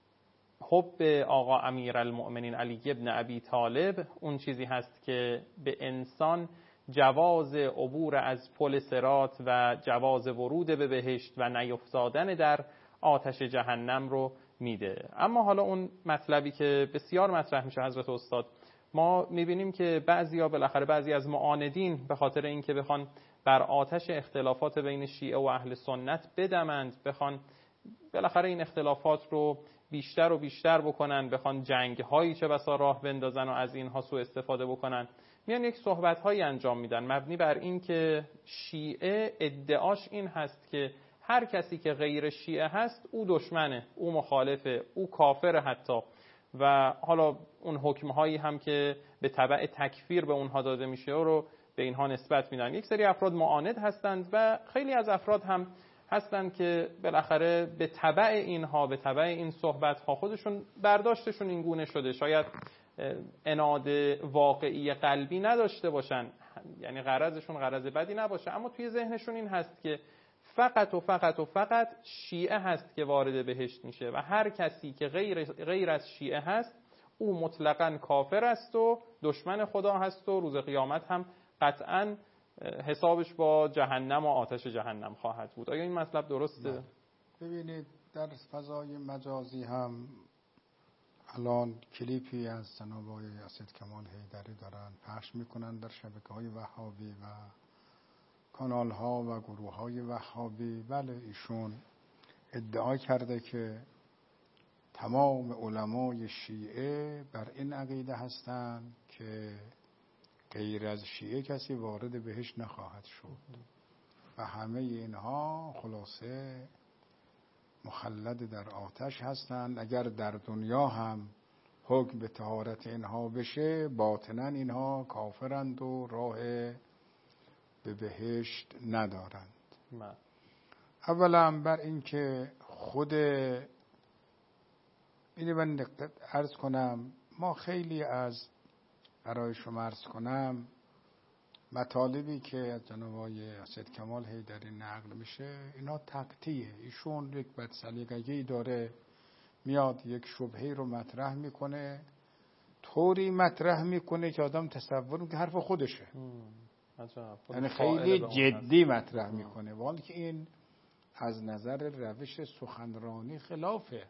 حب آقا امیرالمؤمنین علی ابن ابی طالب اون چیزی هست که به انسان جواز عبور از پل صراط و جواز ورود به بهشت و نیفتادن در آتش جهنم رو میده. اما حالا اون مطلبی که بسیار مطرح میشه حضرت استاد، ما میبینیم که بعضی از معاندین به خاطر اینکه بخوان بر آتش اختلافات بین شیعه و اهل سنت بدمند، بخوان بالاخره این اختلافات رو بیشتر و بیشتر بکنن، بخوان جنگ‌هایی چه بسا راه بندازن و از اینها سوء استفاده بکنن، میان یک صحبت‌هایی انجام میدن مبنی بر این که شیعه ادعاش این هست که هر کسی که غیر شیعه هست او دشمنه، او مخالفه، او کافر حتی. و حالا اون حکم‌هایی هم که به تبع تکفیر به اونها داده میشه رو به اینها نسبت میدن. یک سری افراد معاند هستند و خیلی از افراد هم هستند که بالاخره به تبع اینها، به تبع این صحبت‌ها خودشون برداشتشون این گونه شده. شاید عناد واقعی قلبی نداشته باشن، یعنی غرضشون غرض بدی نباشه، اما توی ذهنشون این هست که فقط شیعه هست که وارد بهشت میشه و هر کسی که غیر از شیعه هست او مطلقاً کافر است و دشمن خدا هست و روز قیامت هم قطعاً حسابش با جهنم و آتش جهنم خواهد بود. آیا این مطلب درسته؟
ببینید در فضای مجازی هم الان کلیپی از جناب آقای اسدکمال حیدری دارن پخش میکنن در شبکه‌های وهابی و کانال ها و گروه های وهابی. بله ایشون ادعا کرده که تمام علمای شیعه بر این عقیده هستند که غیر از شیعه کسی وارد بهشت نخواهد شد و همه اینها خلاصه مخلد در آتش هستند. اگر در دنیا هم حکم به طهارت اینها بشه، باطنا اینها کافرند و راه به بهشت ندارند. اولا بر این که خود اینو من عرض کنم، ما خیلی از برای شما عرض کنم مطالبی که از جناب آقای سید کمال حیدری نقل میشه اینا تقطیعه. ایشون یک بدسلیقگی داره، میاد یک شبهه رو مطرح میکنه، طوری مطرح میکنه که آدم تصور میکنه حرف خودشه، یعنی خیلی جدی مطرح میکنه، ولی که این از نظر روش سخنرانی خلافه.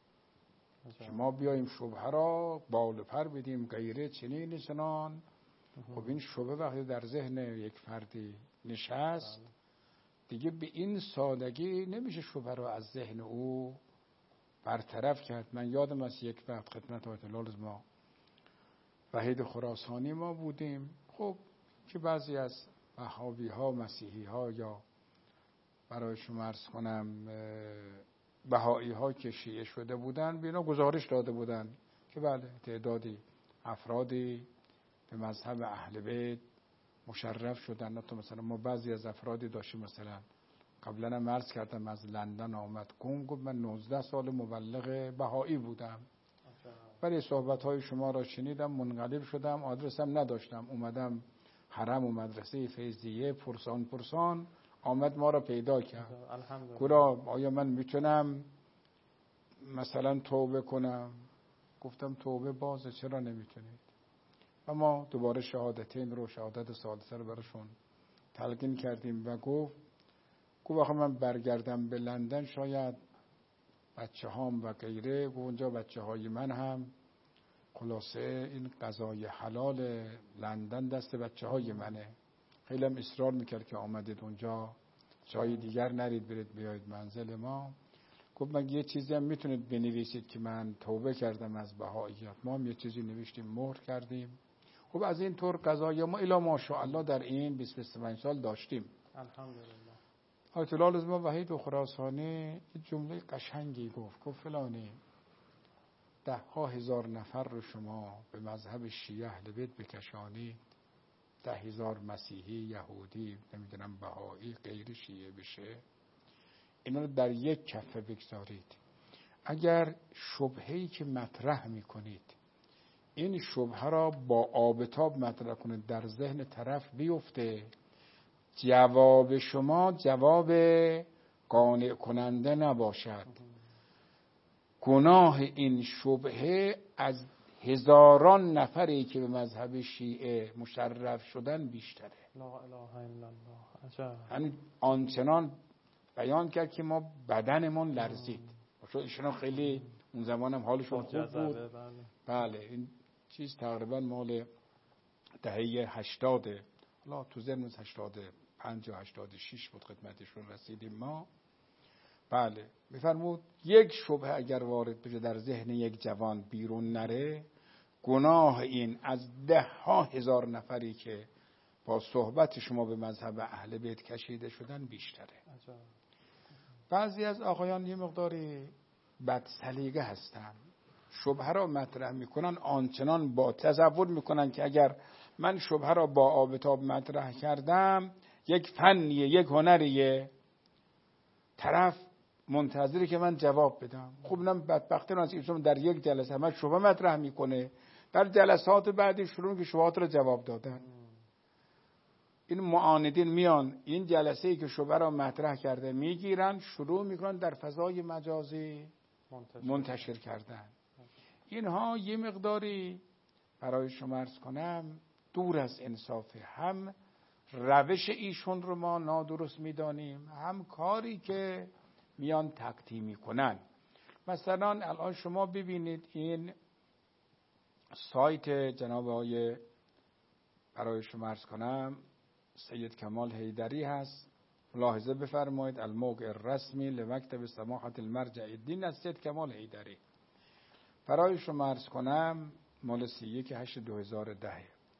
که ما بیایم شبهه را بال و پر بدیم غیره چنین چنان. خب این شبهه وقتی در ذهن یک فردی نشست دیگه به این سادگی نمیشه شبهه را از ذهن او برطرف کرد. من یادم از یک وقت خدمت آیت الله ما وحید خراسانی ما بودیم، خب که بعضی از وهابی ها مسیحی ها یا برای شما عرض کنم بهایی ها که شیعه شده بودن به اینا گزارش داده بودن که بله تعدادی افرادی به مذهب اهل بیت مشرف شدن. تو مثلا ما بعضی از افرادی داشتیم، مثلا قبلا هم عرض کردم از لندن آمد قوم، گفت من 19 سال مبلغ بهایی بودم، ولی صحبت های شما را شنیدم منقلب شدم، آدرسم نداشتم، اومدم حرم و مدرسه فیضیه پرسان آمد ما را پیدا کرد. گفت آیا من میتونم مثلا توبه کنم؟ گفتم توبه بازه، چرا نمیتونید؟ و ما دوباره شهادتین رو شهادت ثالثه رو براشون تلقین کردیم و گفت آخه من برگردم به لندن شاید بچه هام و غیره، و اونجا بچه های من هم خلاصه این غذای حلال لندن دست بچه های منه. خیلی هم اصرار میکرد که آمدید اونجا جای دیگر نرید، برید بیایید منزل ما. گفت من یه چیزی هم میتونید بنویسید که من توبه کردم از بهاییت. ما هم یه چیزی نوشتیم مهر کردیم. خب از این طور قضایا ما الا ماشاءالله در این 25 سال داشتیم.
الحمدلله.
آیت الله ما وحید و خراسانی جمله قشنگی گفت فلانی 10,000 نفر رو شما به مذهب شیعه اهل بیت بکشانید، 10,000 مسیحی، یهودی، نمیدونم بهایی، غیر شیعه بشه، اینا رو در یک کفه بگذارید. اگر شبهه‌ای که مطرح میکنید این شبهه را با آب تاب مطرح کنید، در ذهن طرف بیفته، جواب شما جواب قانع کننده نباشد، گناه این شبهه از هزاران نفری که به مذهب شیعه مشرف شدن بیشتره.
لا اله الا الله. عجب.
یعنی آنچنان بیان کرد که ما بدنمون لرزید. چون ایشون خیلی اون زمان هم حالشون خوب بود. بله این چیز تقریبا مال دهه 80، حالا تو ذهن 85 یا 86 بود خدمتشون رسیدیم ما. بله میفرمود یک شبهه اگر وارد بشه در ذهن یک جوان بیرون نره، گناه این از 10,000 نفری که با صحبت شما به مذهب اهل بیت کشیده شدن بیشتره. بعضی از آقایان یه مقداری بد سلیقه هستن، شبهه را مطرح میکنن، آنچنان با تصور میکنن که اگر من شبهه را با آب تاب مطرح کردم یک فنیه، یک هنریه، طرف منتظره که من جواب بدم. خب من بدبختی از ایشون در یک جلسه همه شبهه مطرح میکنه، در جلسات بعدی شروع که شبهات را جواب دادن. این معاندین میان این جلسه ای که شبهه را مطرح کرده میگیرن، شروع میکنن در فضای مجازی منتشر کردن. اینها یه مقداری برای شما عرض کنم دور از انصافه. هم روش ایشون رو ما نادرست میدانیم، هم کاری که میان تقطیع میکنن. مثلا الان شما ببینید این سایت جناب آقای برای شما عرض کنم سید کمال حیدری هست، ملاحظه بفرمایید الموقع الرسمی لمکتب سماحت المرجع الدین از سید کمال حیدری. برای شما عرض کنم مال 31/8/2010.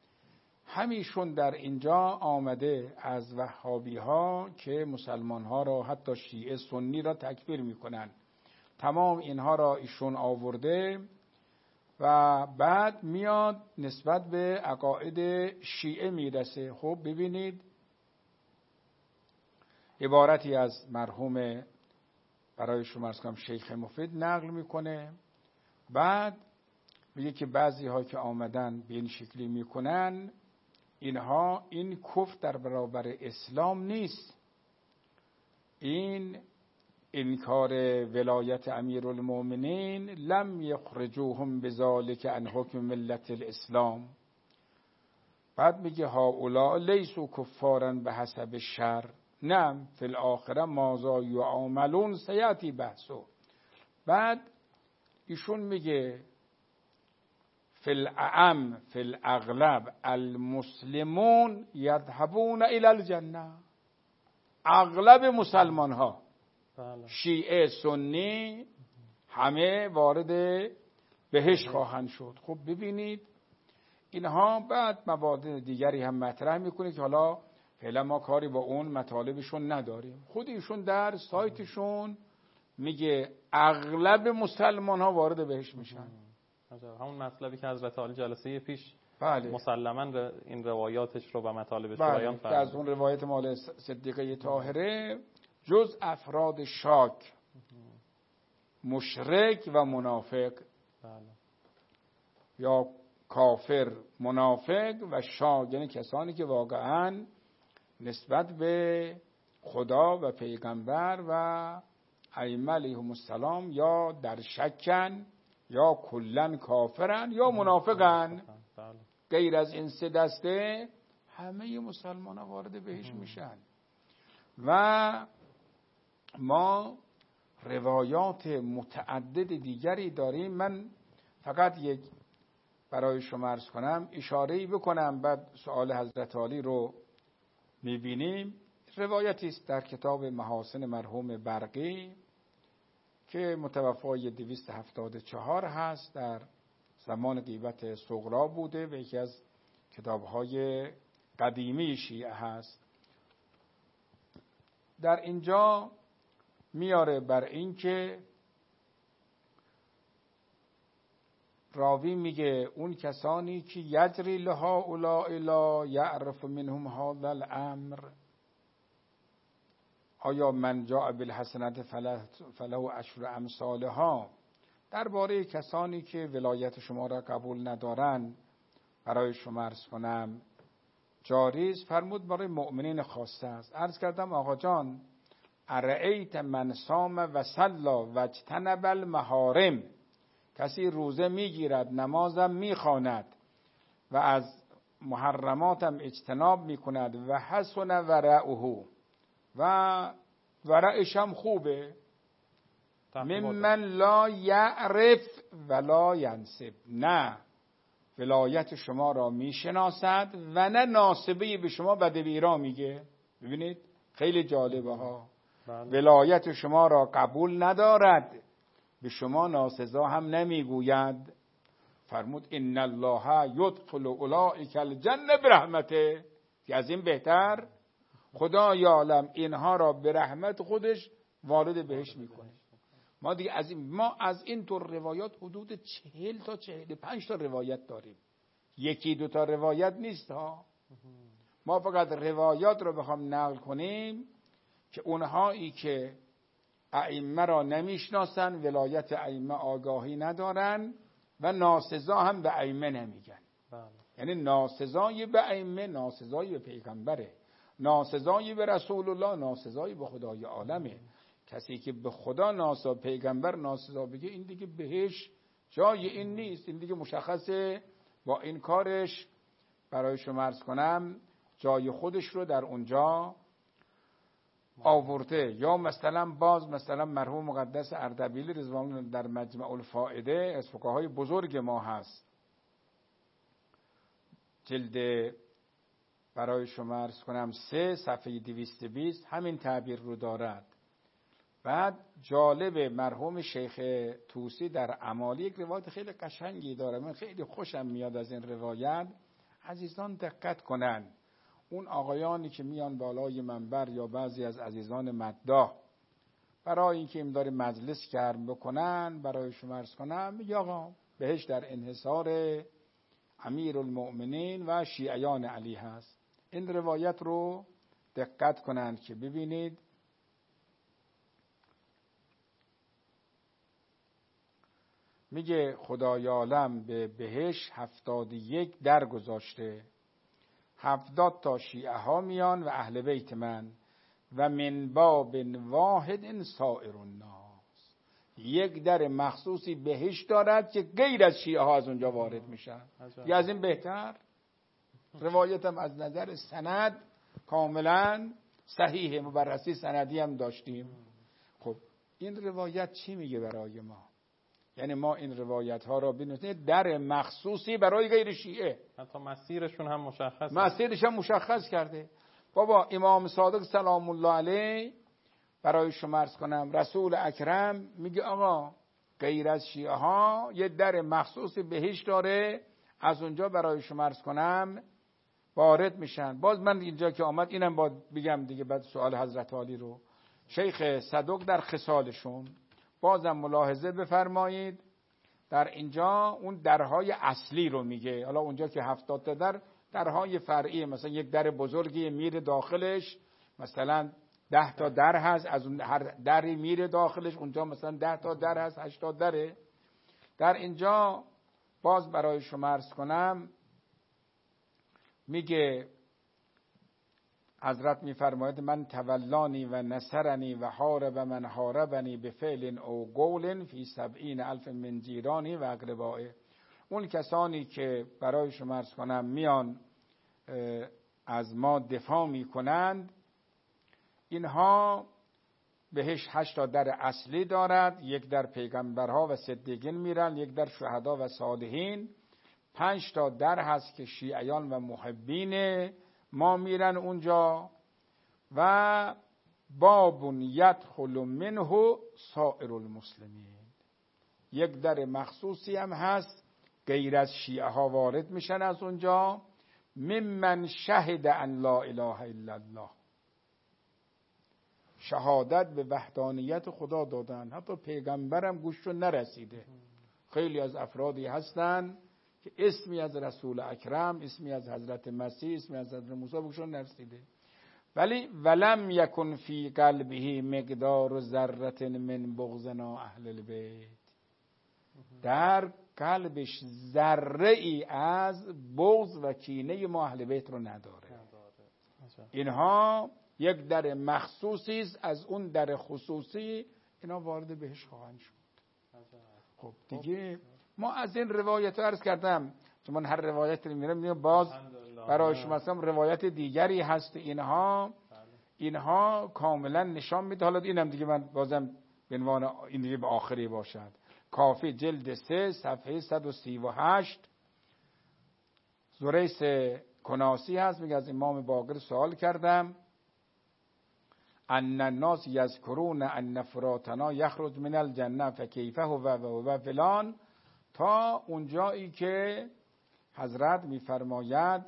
همیشون در اینجا آمده از وهابی ها که مسلمان ها را حتی شیعه سنی را تکفیر میکنن، تمام اینها را ایشون آورده
و بعد میاد نسبت به عقاید شیعه میرسه. خب ببینید عبارتی از مرحوم برای شما عرض کنم شیخ مفید نقل میکنه. بعد میگه که بعضی ها که آمدن به این شکلی میکنن، اینها این کفر در برابر اسلام نیست، این انکار ولایت امیرالمومنین لم یخرجوهم بذالک عن حکم ملت الاسلام. بعد میگه هؤلاء لیسوا کفارا به حسب شر، نه فی الاخره ماذا یعاملون سیاتی بحثو. بعد ایشون میگه فی الاعم فی الاغلب المسلمون یذهبون الی الجنه. اغلب مسلمان ها شیعه سنی همه وارد بهشت خواهند شد. خب ببینید اینها بعد موارد دیگری هم مطرح میکنه که حالا فعلا ما کاری با اون مطالبشون نداریم. خود ایشون در سایتشون میگه اغلب مسلمان ها وارد بهشت میشن.
همون مطلبی که حضرت عالی جلسه پیش
بله
مسلماً این روایاتش رو و مطالبش رو
بله.
بیان
که از اون روایت مال صدیقه طاهره جز افراد شاک، مشرک و منافق،
بله.
یا کافر، منافق و شاک، یعنی کسانی که واقعاً نسبت به خدا و پیغمبر و ائمه علیهم السلام یا در شکن یا کلن کافرن یا منافقن.
بله.
غیر از این سه دسته همه مسلمان ها وارد بهش میشن. و ما روایات متعدد دیگری داریم. من فقط یک برای شما عرض کنم، اشاره‌ای بکنم، بعد سوال حضرت عالی رو میبینیم. روایتی است در کتاب محاسن مرحوم برقی که متوفای 274 هست، در زمان غیبت صغرا بوده و یکی از کتاب‌های قدیمی شیعه هست. در اینجا میاره بر این که راوی میگه اون کسانی که یجری لها اولاء لا یعرف منهم هذا الامر، آیا من جاء بالحسنت فله عشر امثالها، درباره کسانی که ولایت شما را قبول ندارن برای شما عرض کنم جاری است. فرمود برای مؤمنین خاصه است. عرض کردم آقا جان ارأیت من صام و صلی و اجتنب المحارم، کسی روزه میگیرد نمازم میخواند و از محرماتم اجتناب میکند و حسن ورعه و ورعش هم خوبه، ممن لا یعرف ولا ینسب، نه ولایت شما را میشناسد و نه ناسبه به شما بدبیرا میگه. ببینید خیلی جالبه ها. ولایت شما را قبول ندارد، به شما ناسزا هم نمیگوید. فرمود ان الله یدخل اولئک الجنه برحمته، که از این بهتر خدا یعلم اینها را به رحمت خودش وارد بهش میکنه. ما دیگه از این طور روایات حدود 40 تا 45 تا روایت داریم. یکی دو تا روایت نیست ها. ما فقط روایات رو بخوام نقل کنیم که اونهایی که ائمه را نمیشناسن، ولایت ائمه آگاهی ندارن و ناسزا هم به ائمه نمیگن. یعنی ناسزای به ائمه ناسزای به پیغمبره، ناسزایی به رسول الله ناسزایی به خدای عالمه. کسی که به خدا ناسزا، پیغمبر ناسزا بگه، این دیگه بهش جای این نیست. این دیگه مشخصه با این کارش برای شما عرض کنم جای خودش رو در اونجا آورده. یا مثلا مرحوم مقدس اردبیلی رضوان الله در مجمع الفائده از فقهای بزرگ ما هست، جلد برای شما عرض کنم 3 صفحه 220 همین تعبیر رو دارد. بعد جالب مرحوم شیخ طوسی در اعمالی یک روایت خیلی قشنگی داره، من خیلی خوشم میاد از این روایت. عزیزان دقت کنن، اون آقایانی که میان بالای منبر یا بعضی از عزیزان مداح برای اینکه این داره مجلس گرم بکنن برای شما عرض کنم، میگه آقا بهشت در انحصار امیر المؤمنین و شیعیان علی هست. این روایت رو دقت کنند که ببینید میگه خدای عالم به بهشت 71 در گذاشته، 70 تا شیعه ها میان و اهل بیت من و من باب واحد سائر الناس. یک در مخصوصی بهشت دارد که غیر از شیعه ها از اونجا وارد میشن. یا از این بهتر؟ روایتم از نظر سند کاملا صحیح، مبرسی سندی هم داشتیم. خب این روایت چی میگه برای ما؟ یعنی ما این روایت ها را بنویسیم در مخصوصی برای غیر شیعه،
حتی مسیرشون هم مشخص،
مسیرش هم مشخص کرده. بابا امام صادق سلام الله علیه برای شما عرض کنم رسول اکرم میگه آقا غیر از شیعه ها یه در مخصوصی بهشت داره، از اونجا برای شما عرض کنم وارد میشن. باز من اینجا که آمد اینم باید بگم دیگه، بعد سوال حضرت علی رو شیخ صدوق در خصالشون بازم ملاحظه بفرمایید. در اینجا اون درهای اصلی رو میگه. حالا اونجا که 70 تا درهای فرعی، مثلا یک در بزرگی میره داخلش، مثلا 10 تا در هست، از اون هر دری میره داخلش، اونجا مثلا 10 تا در هست، 80 دره. در اینجا باز برای شما عرض کنم میگه حضرت میفرماید من تولانی و نصرنی و حارب من حاربنی بفعل او قول فی 70,000 من جیرانی و اقربائه. اون کسانی که برای شما عرض کنم میان از ما دفاع میکنند، اینها بهش 8 تا در اصلی دارد، یک در پیغمبرها و صدیقین میرن، یک در شهدا و صالحین، 5 تا در هست که شیعیان و محبین ما میرن اونجا، و باب یدخل منه سائر المسلمین. یک در مخصوصی هم هست غیر از شیعه ها وارد میشن از اونجا، ممن شهد ان لا اله الا الله، شهادت به وحدانیت خدا دادن، حتی پیغمبرم گوششون نرسیده. خیلی از افرادی هستن که اسمی از رسول اکرم، اسمی از حضرت مسیح، اسمی از حضرت موسی بهشون نرسیده، ولی ولم یکن فی قلبه مقدار ذره من بغضنا اهل البیت، در قلبش ذره ای از بغض و کینه ما اهل بیت رو نداره. اینها یک در مخصوصی از اون در خصوصی، اینا وارد بهش خواهند شد. خب دیگه ما از این روایت ها عرض کردم، چون هر روایت رو میرم باز برای شما هستم روایت دیگری هست. اینها کاملا نشان میده. حالا اینم دیگه من بازم به عنوان این دیگه به آخری باشد. کافی جلد 3 صفحه 138 زریس کناسی هست، میگه از امام باقر سوال کردم ان الناس یذکرون ان فراتنا یخرج من الجنه فکیفه و فلان، تا اونجایی که حضرت میفرماید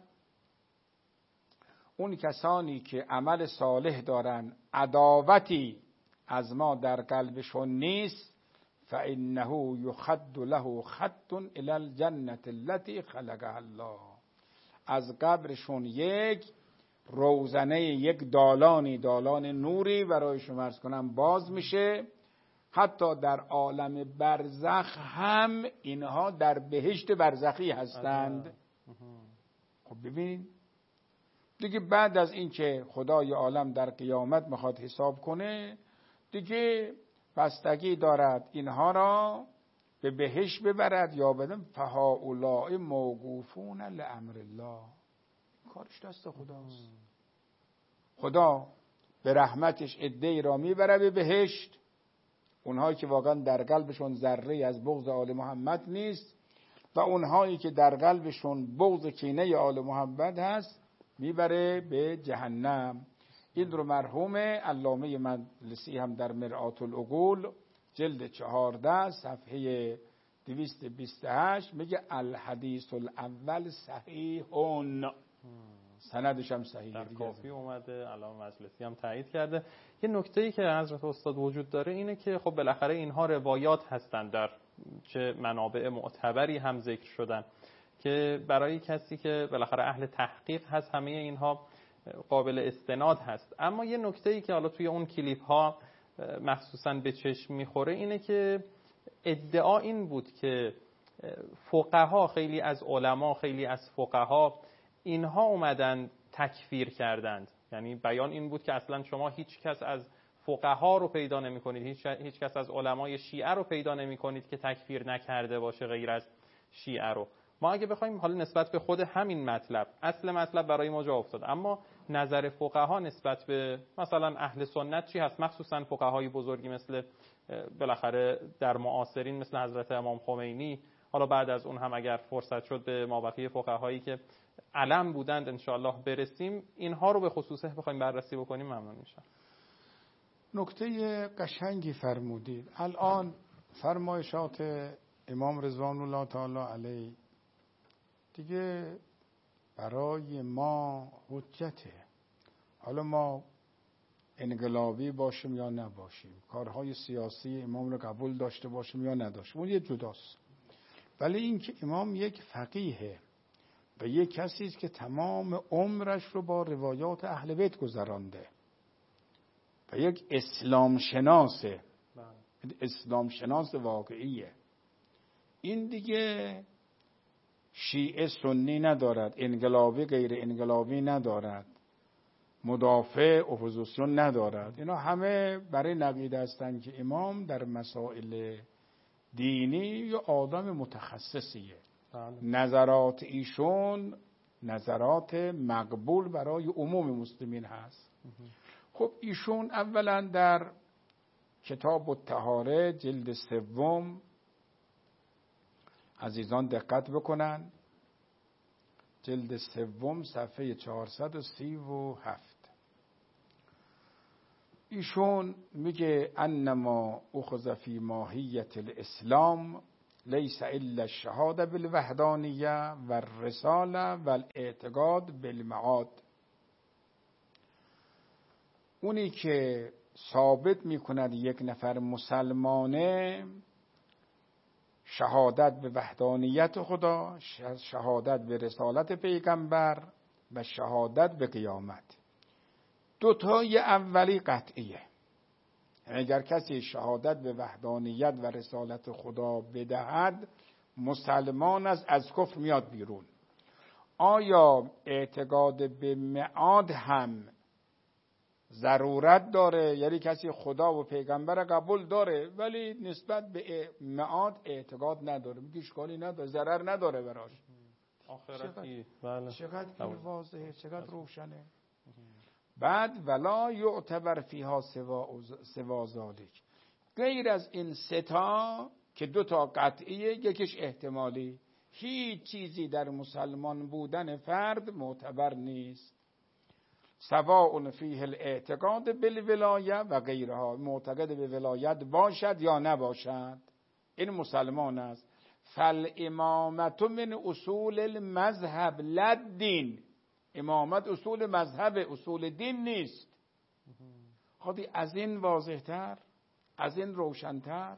اون کسانی که عمل صالح دارن عداوتی از ما در قلبشون نیست، فانه یخد له خط الی الجنه التي خلقها الله، از قبرشون یک روزنه، یک دالان نوری برای شما عرض کنم باز میشه. حتی در عالم برزخ هم اینها در بهشت برزخی هستند. خب ببین دیگه بعد از این که خدای عالم در قیامت میخواد حساب کنه، دیگه بستگی دارد اینها را به بهشت ببرد یا بدن. فهؤلاء موقوفون لامر الله، کارش دست خداست. خدا به رحمتش عده‌ای را میبره به بهشت، اونهایی که واقعا در قلبشون ذره از بغض آل محمد نیست، و اونهایی که در قلبشون بغض کینه آل محمد هست میبره به جهنم. این رو مرحوم علامه مجلسی هم در مرآت العقول جلد 14 صفحه 228 میگه الحدیث الاول صحیحون، سندش هم صحیحه
در
دیگه.
کافی اومده، علامه مجلسی هم تایید کرده. یه نکته‌ای که حضرت استاد وجود داره اینه که خب بالاخره اینها روایات هستن، در چه منابع معتبری هم ذکر شدن که برای کسی که بالاخره اهل تحقیق هست همه اینها قابل استناد هست. اما یه نکته‌ای که حالا توی اون کلیپ ها مخصوصاً به چشم میخوره اینه که ادعا این بود که فقها، خیلی از علما، خیلی از فقها اینها اومدن تکفیر کردند. یعنی بیان این بود که اصلا شما هیچ کس از فقها رو پیدا نمی کنید، هیچ کس از علمای شیعه رو پیدا نمی کنید که تکفیر نکرده باشه غیر از شیعه رو. ما اگه بخوایم حالا نسبت به خود همین مطلب، اصل مطلب برای ما جا افتاد، اما نظر فقها نسبت به مثلا اهل سنت چی هست؟ مخصوصا فقهای بزرگی مثل بالاخره در معاصرین مثل حضرت امام خمینی، حالا بعد از اون هم اگر فرصت شد به مابقی فقهایی که علم بودند انشاءالله برسیم، اینها رو به خصوصه بخوایم بررسی بکنیم ممنون میشم.
نکته قشنگی فرمودید. الان فرمایشات امام رضوان الله تعالی علیه دیگه برای ما حجته. حالا ما انقلابی باشیم یا نباشیم، کارهای سیاسی امام رو قبول داشته باشیم یا نداشتیم، اون یه جداست. ولی این که امام یک فقیهه و یک کسی است که تمام عمرش رو با روایات اهل بیت گذرانده و یک اسلام شناسه، اسلام شناس واقعیه. این دیگه شیعه سنی ندارد، انقلابی غیر انقلابی ندارد، مدافع اپوزیسیون ندارد. اینا همه برای نقیده هستند که امام در مسائل دینی یا آدم متخصصیه. نظرات ایشون نظرات مقبول برای عموم مسلمین هست. خب ایشون اولا در کتاب الطهاره جلد 3 عزیزان دقت بکنن، جلد 3 صفحه 437 ایشون میگه انما اخذ فی ماهیت الاسلام لیس الا الشهاده بالوحدانیه و الرساله و الاعتقاد بالمعاد. اونی که ثابت میکند یک نفر مسلمانه شهادت به وحدانیت خدا، شهادت به رسالت پیغمبر و شهادت به قیامت، دوتای اولی قطعیه. اگر کسی شهادت به وحدانیت و رسالت خدا بدهد مسلمان است، از کفر میاد بیرون. آیا اعتقاد به معاد هم ضرورت داره؟ یعنی کسی خدا و پیغمبر قبول داره ولی نسبت به معاد اعتقاد نداره، میگه اشکالی نداره، ضرر نداره براش.
آخرتی بله.
چقدر واضحه، چقدر روشنه. بعد ولا یعتبر فیها سوا ذالک، غیر از این ستا که دوتا قطعیه یکیش احتمالی، هیچ چیزی در مسلمان بودن فرد معتبر نیست. سواء فیه الاعتقاد بالولایه و غیرها، معتقد به ولایت باشد یا نباشد، این مسلمان است. فالامامت من اصول المذهب لدین، امامت اصول مذهب، اصول دین نیست. خودی از این واضح‌تر، از این روشن‌تر.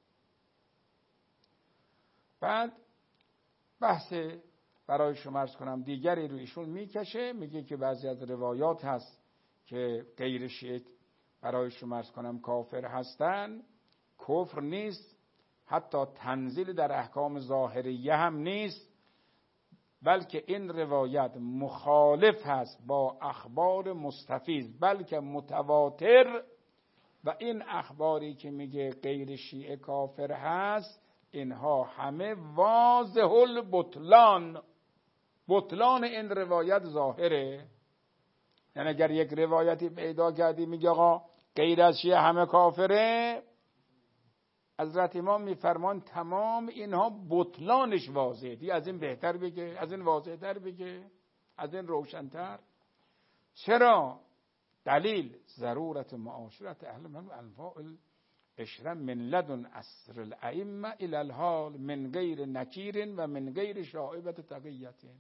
بعد بحث برای شما عرض کنم دیگری رو ایشون میکشه، میگه که بعضی از روایات هست که غیر شیعه برای شما عرض کنم کافر هستن، کفر نیست، حتی تنزیل در احکام ظاهریه هم نیست، بلکه این روایت مخالف هست با اخبار مستفیض بلکه متواتر. و این اخباری که میگه غیر شیعه کافر هست اینها همه واضح البطلان، بطلان این روایت ظاهره. یعنی اگر یک روایتی پیدا کردی میگه آقا غیر از شیعه همه کافره، حضرت امام میفرمان تمام اینها بطلانش واضحه. دی از این بهتر بگه، از این واضحتر بگه، از این روشنتر. چرا؟ دلیل ضرورت معاشرت اهل من و انواع العشره من لدن عصر الائمه الی الحال من غیر نکیر و من غیر شائبه تقیه.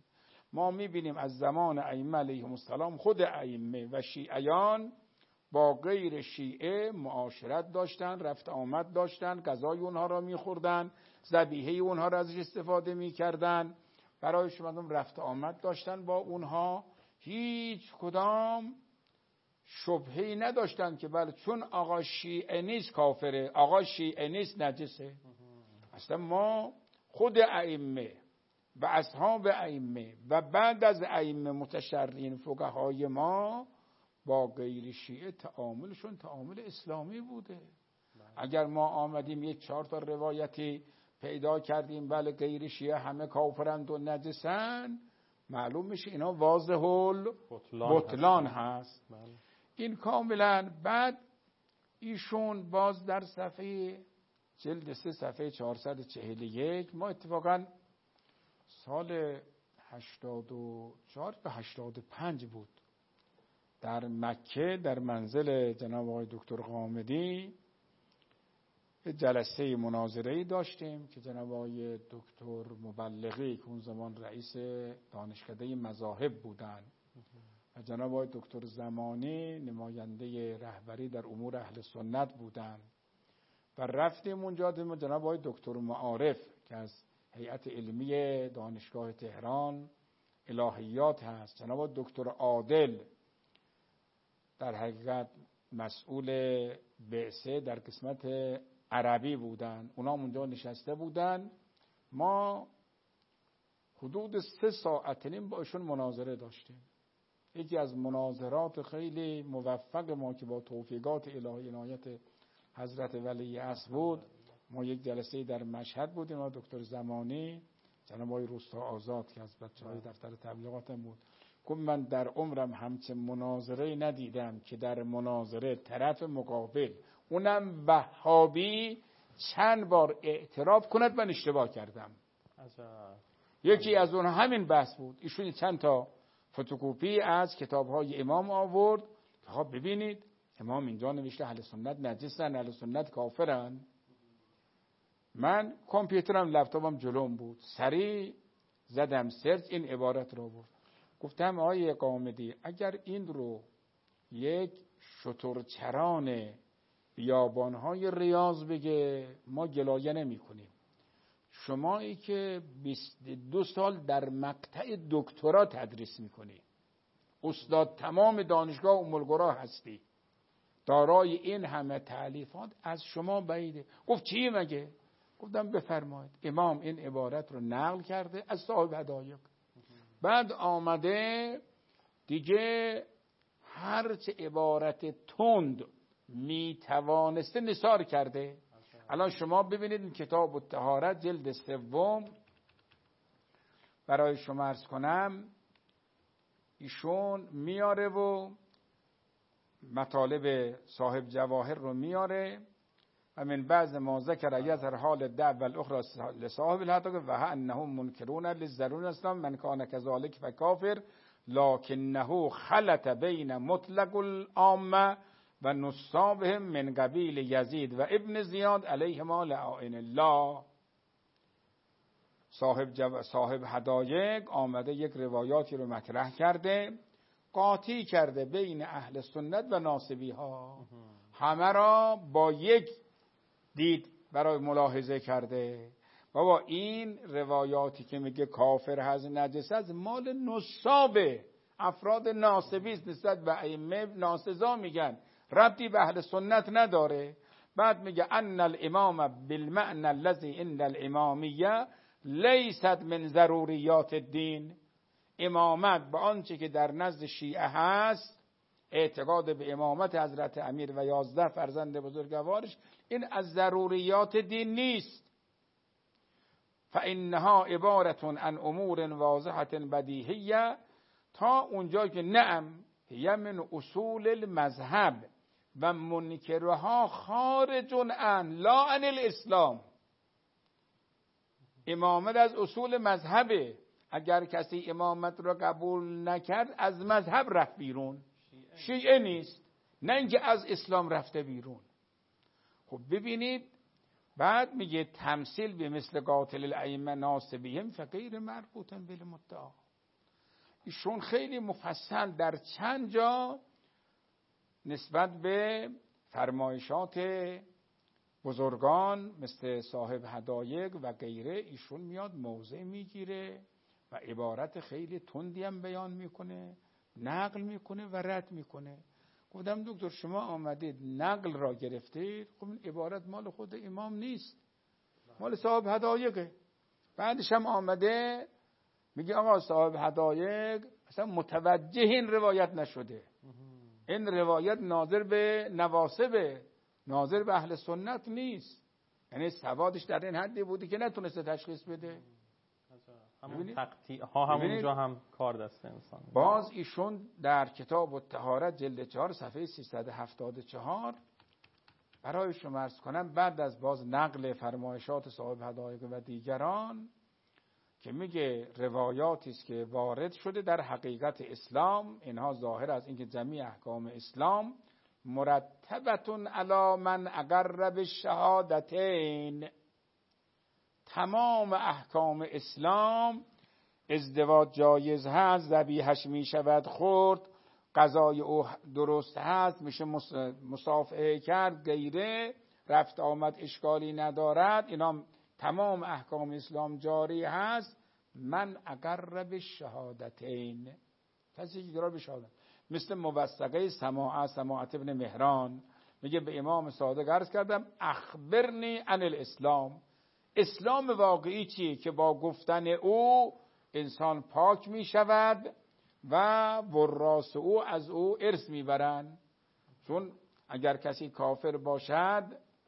ما میبینیم از زمان ائمه علیهم السلام خود ائمه و شیعیان با غیر شیعه معاشرت داشتن، رفت آمد داشتن، غذای اونها را میخوردن، ذبیحه اونها را ازش استفاده میکردن، برای شما رفت آمد داشتن با اونها، هیچ کدام شبهه‌ای نداشتن که بله چون آقا شیعه نیست کافره، آقا شیعه نیست نجسه. اصلا ما خود ائمه و اصحاب ائمه و بعد از ائمه متشرعین فقهای ما با غیر شیعه تعاملشون تعامل اسلامی بوده. اگر ما آمدیم یک 4 تا روایتی پیدا کردیم بله غیر شیعه همه کافرند و نجسن، معلوم میشه اینا واضح البطلان هست. این کاملا. بعد ایشون باز در صفحه جلد 3 صفحه 441 ما اتفاقا سال 84 به 85 بود در مکه در منزل جناب آقای دکتر غامدی جلسه مناظره‌ای داشتیم که جناب آقای دکتر مبلغی که اون زمان رئیس دانشکده مذاهب بودن و جناب آقای دکتر زمانی نماینده رهبری در امور اهل سنت بودن و رفتیم اونجا. جناب آقای دکتر معارف که از هیئت علمی دانشگاه تهران الهیات هست، جناب آقای دکتر عادل در حقیقت مسئول بعثه در قسمت عربی بودن، اونا اونجا نشسته بودن. ما حدود 3 ساعت نیم با ایشون مناظره داشتیم. یکی از مناظرات خیلی موفق ما که با توفیقات الهی عنایت حضرت ولی عصر بود، ما یک جلسه در مشهد بودیم و دکتر زمانی جناب آقای روستا آزاد که از بچه‌های دفتر تبلیغاتم بود گفت من در عمرم همچین مناظره ندیدم که در مناظره طرف مقابل اونم وهابی چند بار اعتراف کند من اشتباه کردم. یکی از اون همین بحث بود. ایشون چند تا فتوکپی از کتاب‌های امام آورد که خب ببینید امام اینجا نوشته اهل سنت نجسن، اهل سنت کافرن. من کامپیوترم لپتاپم جلوم بود، سریع زدم سرچ، این عبارت رو بود. گفتم آقای غامدی اگر این رو یک شترچران بیابانهای ریاض بگه ما گلایه نمی کنیم. شمایی که 22 سال در مقطع دکترا تدریس میکنی، استاد تمام دانشگاه ام القری هستی، دارای این همه تألیفات، از شما بعیده. گفت چی مگه؟ گفتم بفرمایید. امام این عبارت رو نقل کرده از صاحب هدایق، بعد آمده دیگه هرچه عبارت تند میتوانسته نثار کرده. الان شما ببینید کتاب الطهارت جلد 3 برای شما عرض کنم ایشون میاره و مطالب صاحب جواهر رو میاره و من بعض ما ذکر یظهر حال الدعوه الاخرى لصاحب الحقیقه و انهم منکرون للضروري الاسلام من کان كذلك فکافر لکنه خلط بین مطلق العامه و نصابهم من قبیل یزید و ابن زیاد علیهما لعائن الله. صاحب هدایق آمده یک روایاتی رو مطرح کرده، قاطی کرده بین اهل سنت و ناصبی ها، همه را با یک دید برای ملاحظه کرده. بابا این روایاتی که میگه کافر هست نجس است مال نصاب افراد ناصبی است، نسبت به ائمه ناسزا میگن، ربطی به اهل سنت نداره. بعد میگه ان الامام بالمعنى الذي عند الامامیه لیست من ضروریات الدین. امامت با آنچه که در نزد شیعه هست، اعتقاد به امامت حضرت امیر و 11 فرزند بزرگوارش، این از ضروریات دین نیست. فانها عبارت عن امور واضحه بدیهیه، تا اونجا که نعم هی من اصول المذهب و منکرها خارج عن لا عن الاسلام. امامت از اصول مذهبه، اگر کسی امامت را قبول نکرد از مذهب رفت بیرون، شیعه نیست، نه اینکه از اسلام رفته بیرون. خب ببینید بعد میگه تمثیل به مثل قاتل الائمه ناصبیهم فغیر مربوط بالمدعا. ایشون خیلی مفصل در چند جا نسبت به فرمایشات بزرگان مثل صاحب هدایق و غیره ایشون میاد موضع میگیره و عبارت خیلی تندی هم بیان میکنه، نقل میکنه و رد میکنه. گفتم دکتر شما آمدید نقل را گرفتید، خب این عبارت مال خود امام نیست، مال صاحب هدایقه. بعدش هم آمده میگه آقا صاحب هدایق اصلا متوجه این روایت نشده، این روایت ناظر به نواسبه، ناظر به اهل سنت نیست. یعنی سوادش در این حدی بودی که نتونسته تشخیص بده.
همون تقطیع ها همونجا هم کار دست انسان.
باز ایشون در کتاب الطهارت جلد 4 صفحه 374 برای شما عرض کنم، بعد از باز نقل فرمایشات صاحب هدایق و دیگران که میگه روایاتی است که وارد شده در حقیقت اسلام، اینها ظاهر از اینکه جمیع احکام اسلام مرتبتون علی من اقر بالشهادتین، تمام احکام اسلام ازدواج جایز هست، ذبیحش می شود خورد، غذای او درست هست، میشه مصافحه کرد، غیره، رفت آمد اشکالی ندارد، اینا تمام احکام اسلام جاری هست. من اقر بالشهادتین، کسی که اقرار به شهادت، مثل موثقه سماعت ابن مهران میگه به امام صادق عرض کردم اخبرنی عن الاسلام، اسلام واقعی چیه که با گفتن او انسان پاک می شود و وراث او از او ارث می برن. چون اگر کسی کافر باشد،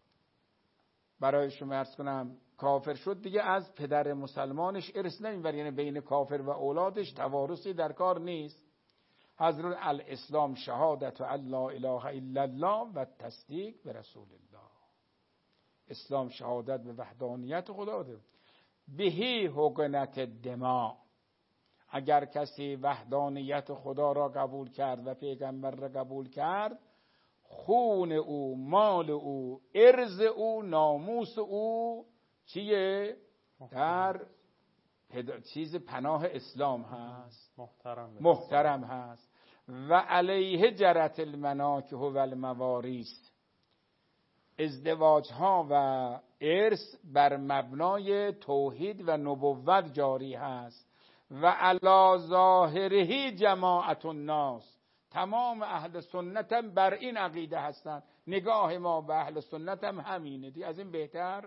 برای شما عرض کنم کافر شد دیگه از پدر مسلمانش ارث نمیبره، یعنی بین کافر و اولادش توارثی در کار نیست. حضرت الاسلام شهادت و لا اله الا الله و تصدیق به رسول الله. اسلام شهادت به وحدانیت خدا ده. بهی حقنت دما، اگر کسی وحدانیت خدا را قبول کرد و پیغمبر را قبول کرد، خون او، مال او، ارز او، ناموس او چیه؟ در چیز پناه اسلام هست، محترم هست. و علیه جرت المناکح و المواریث، ازدواج ها و ارث بر مبنای توحید و نبوت جاری هست. و علی ظاهره جماعت الناس، تمام اهل سنت هم بر این عقیده هستند. نگاه ما به اهل سنت هم همینه دی، از این بهتر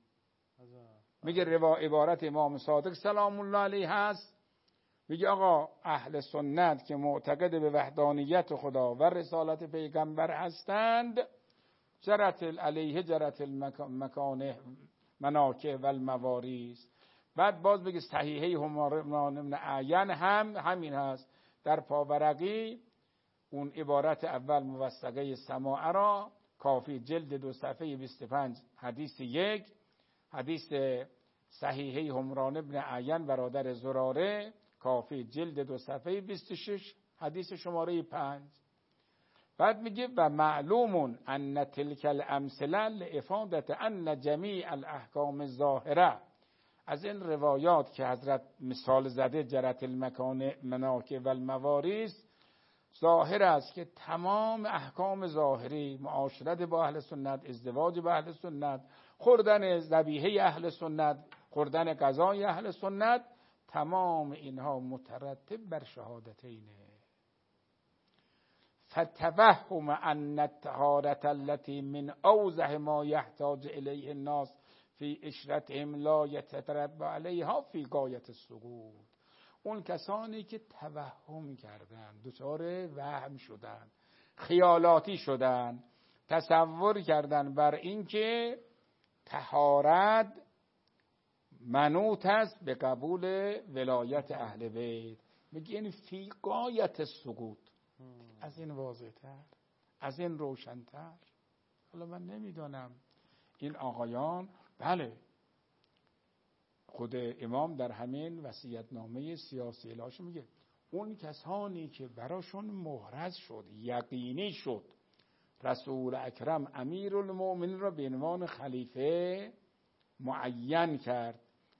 میگه عبارت امام صادق سلام الله علیه هست، میگه آقا اهل سنت که معتقد به وحدانیت خدا و رسالت پیغمبر هستند، جرت علیه جرت المکانه مناکح و المواریث. بعد باز بگه صحیحه همران ابن اعین هم همین هست. در پاورقی اون عبارت اول موثقه سماع را کافی جلد 2 صفحه 25 حدیث 1، حدیث صحیحه همران ابن اعین برادر زراره کافی جلد 2 صفحه 26 حدیث شماره 5. بعد میگه و معلوم ان تلک الامثله لافادت ان جمیع الاحکام الظاهره، از این روایات که حضرت مثال زده جرت المکان مناکح و المواریث، ظاهر است که تمام احکام ظاهری، معاشرت با اهل سنت، ازدواج با اهل سنت، خوردن ذبیحه اهل سنت، خوردن غذای اهل سنت، تمام اینها مترتب بر شهادتینه. فتوهم ان الطهارة التي من اوضح ما يحتاج الیه الناس فی اشرتهم لا یترتب علیها فی غایة السقوط. اون کسانی که توهم کردن، دچار وهم شدن، خیالاتی شدن، تصور کردن بر اینکه طهارت منوط است به قبول ولایت اهل بیت، میگه یعنی فی غایة السقوط. از این واضح‌تر، از این روشن‌تر. حالا من نمیدانم این آقایان، بله خود امام در همین وصیت‌نامه سیاسی الاش میگه اون کسانی که براشون محرز شد، یقینی شد رسول اکرم امیرالمومنین را به عنوان خلیفه معین کرد،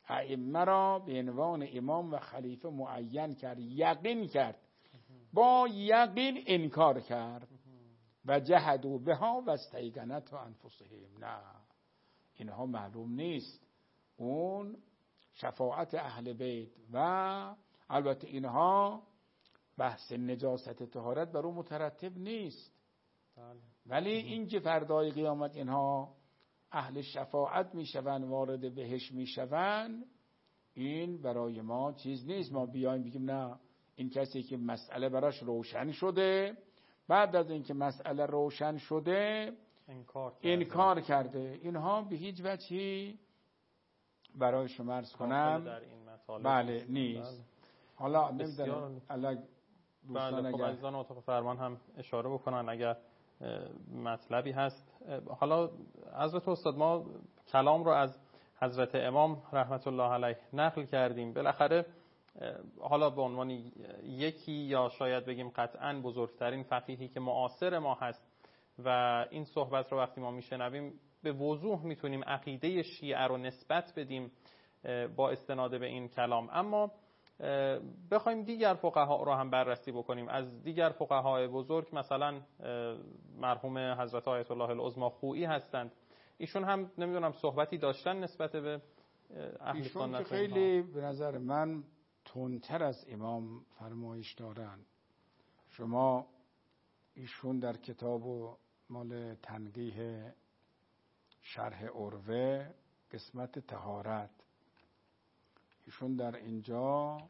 ائمه را به عنوان امام و خلیفه معین کرد، یقین کرد، با یقین انکار کرد و جحدوا بها و استیقنتها انفسهم. نه، اینها معلوم نیست اون شفاعت اهل بیت و البته اینها بحث نجاست طهارت بر اون مترتب نیست، ولی این که فردای قیامت اینها اهل شفاعت میشوند، وارد بهشت میشوند، این برای ما چیز نیست ما بیایم بگیم نه این کسی که مسئله براش روشن شده، بعد از اینکه مسئله روشن شده انکار کرده. اینها به هیچ وجهی برای شما عرض کنم بله نیست. حالا نمیدونم
بله خب عزیزان اتاق فرمان هم اشاره بکنن اگر مطلبی هست. حالا حضرت استاد ما کلام رو از حضرت امام رحمت الله علیه نقل کردیم، بالاخره حالا به عنوان یکی یا شاید بگیم قطعاً بزرگترین فقیهی که معاصر ما هست و این صحبت رو وقتی ما میشنویم به وضوح میتونیم عقیده شیعه رو نسبت بدیم با استناد به این کلام. اما بخوایم دیگر فقها رو هم بررسی بکنیم، از دیگر فقهای بزرگ مثلا مرحوم حضرت آیت الله العظمی خویی هستند، ایشون هم نمیدونم صحبتی داشتن نسبت به اهل سنت؟
ایشون که خیلی به نظر من تندتر از امام فرمایش دارن. شما ایشون در کتاب مال تنقیح شرح عروه قسمت طهارت، ایشون در اینجا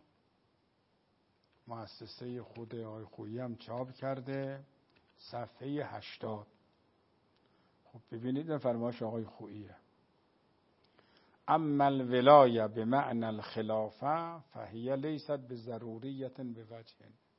مؤسسه خود آقای خویی هم چاپ کرده صفحه 80. خب ببینید این فرمایش آقای خوییه: اما الولایه بمعنى الخلافه فهی لیست بضروریت بوجه.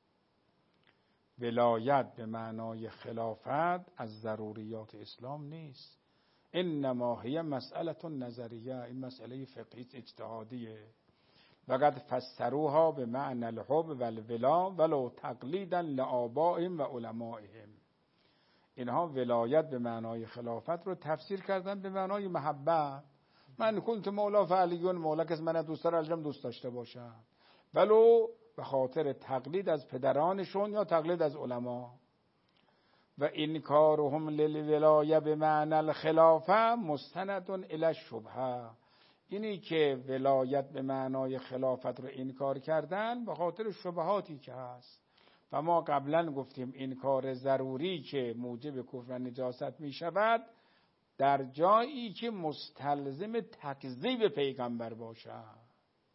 ولایت به معنای خلافت از ضروریات اسلام نیست، انما هی مسئله نظریه، این مسئله فقهی اجتهادیه. وقد فسروها به معنی الحب و الولا ولو تقلیدا لآبائهم و علمائهم. اینها ولایت به معنای خلافت رو تفسیر کردن به معنای محبت. من کنت مولا فعلیون، مولا کس من دوست داره الجم دوست داشته باشم، ولو به خاطر تقلید از پدرانشون یا تقلید از علما. و انکارهم للولایه به معنی الخلافه مستند الی الشبهه. اینی که ولایت به معنای خلافت رو انکار کردن به خاطر شبهاتی که هست. و ما قبلا گفتیم انکار ضروری که موجب کفر و نجاست می شود در جایی که مستلزم تکذیب پیغمبر باشد،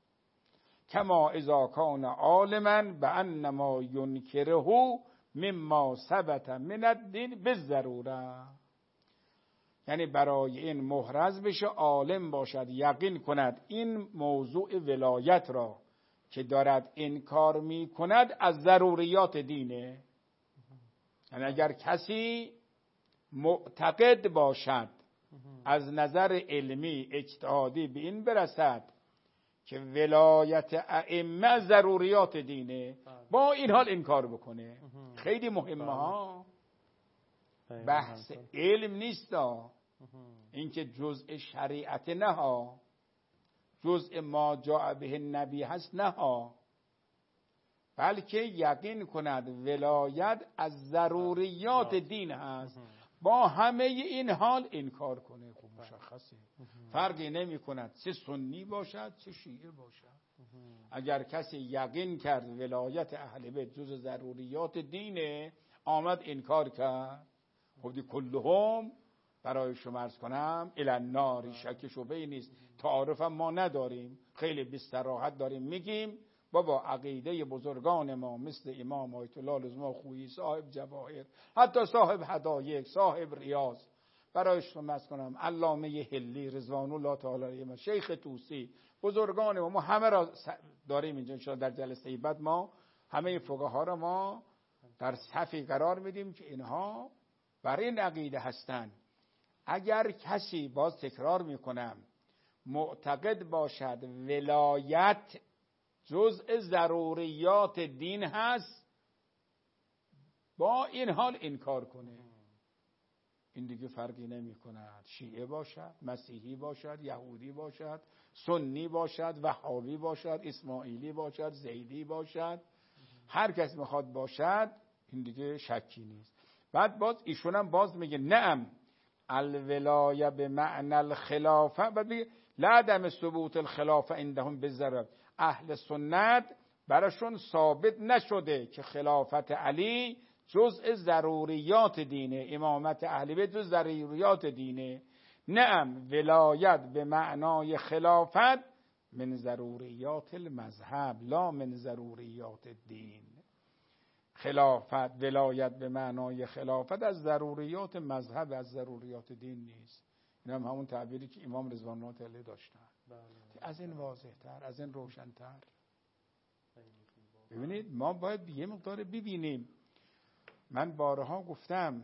کما اذا کان عالما بان ما ینکره مما ثبت من الدین بالضروره. یعنی برای این محرز بشه، عالم باشد، یقین کند این موضوع ولایت را که دارد انکار می کند از ضروریات دینه. یعنی اگر کسی معتقد باشد از نظر علمی اجتهادی به این برسد که ولایت ائمه ضروریات دینه، با این حال انکار بکنه. خیلی مهمه ها، بحث علم نیست ها، اینکه جزء شریعت نه ها، جزء ما جاء به نبی هست نه ها، بلکه یقین کند ولایت از ضروریات دین هست، با همه این حال انکار کنه. خب مشخصه فرقی نمی کند چه سنی باشد چه شیعه باشد. اگر کسی یقین کرد ولایت اهل بیت جز ضروریات دینه، آمد انکار کرد، خب دی کلهم برای شما عرض کنم الی النار، شک شبهه‌ای نیست. تعارفم ما نداریم، خیلی به صراحت داریم میگیم بابا عقیده بزرگان ما مثل امام آیت الله العظمی خویی، صاحب جواهر، حتی صاحب هدایق، صاحب ریاض، برای شما عرض کنم علامه حلی رضوان الله تعالی علیه، شیخ طوسی، بزرگان ما همه را داریم اینجا. ان شاء الله در جلسه بعد ما همه فقها را ما در صفی قرار میدیم که اینها بر این عقیده هستند. اگر کسی، باز تکرار میکنم، معتقد باشد ولایت جزء ضروریات دین هست، با این حال انکار کنه. این دیگه فرقی نمی کند، شیعه باشد، مسیحی باشد، یهودی باشد، سنی باشد، وهابی باشد، اسماعیلی باشد، زیدی باشد، هر کس میخواد باشد، این دیگه شکی نیست. بعد باز ایشون هم باز میگه نعم الولایه به معنی الخلافه، بعد میگه لعدم ثبوت الخلافه عندهم بالضرورت، اهل سنت براشون ثابت نشده که خلافت علی جزء ضروریات دینه، امامت اهل بیت جزء ضروریات دینه. نعم ولایت به معنای خلافت من ضروریات المذهب لا من ضروریات الدین. خلافت، ولایت به معنای خلافت از ضروریات مذهب، از ضروریات دین نیست. این هم همون تعبیری که امام رضوان الله تعالی داشتن. از این واضح‌تر، از این روشن‌تر. ببینید ما باید یه مقدار ببینیم. من بارها گفتم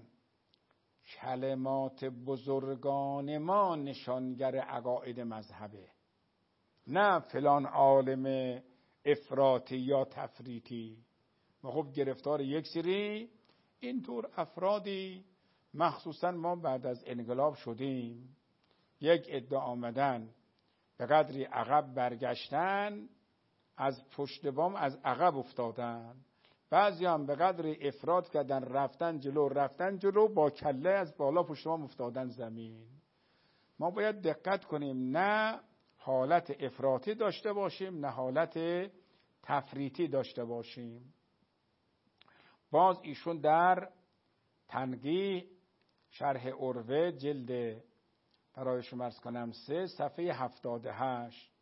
کلمات بزرگان ما نشانگر عقاید مذهبه، نه فلان عالم افراطی یا تفریطی. ما خب گرفتار یک سری اینطور افرادی، مخصوصا ما بعد از انقلاب شدیم، یک عده آمدن به قدری عقب برگشتن، از پشت بام از عقب افتادن، بعضی هم به قدری افراط کردن رفتن جلو با کله از بالا پشت بام افتادن زمین. ما باید دقت کنیم، نه حالت افراطی داشته باشیم نه حالت تفریطی داشته باشیم. باز ایشون در تنقیح شرح عروه جلد برای شما عرض کنم 3 صفحه 78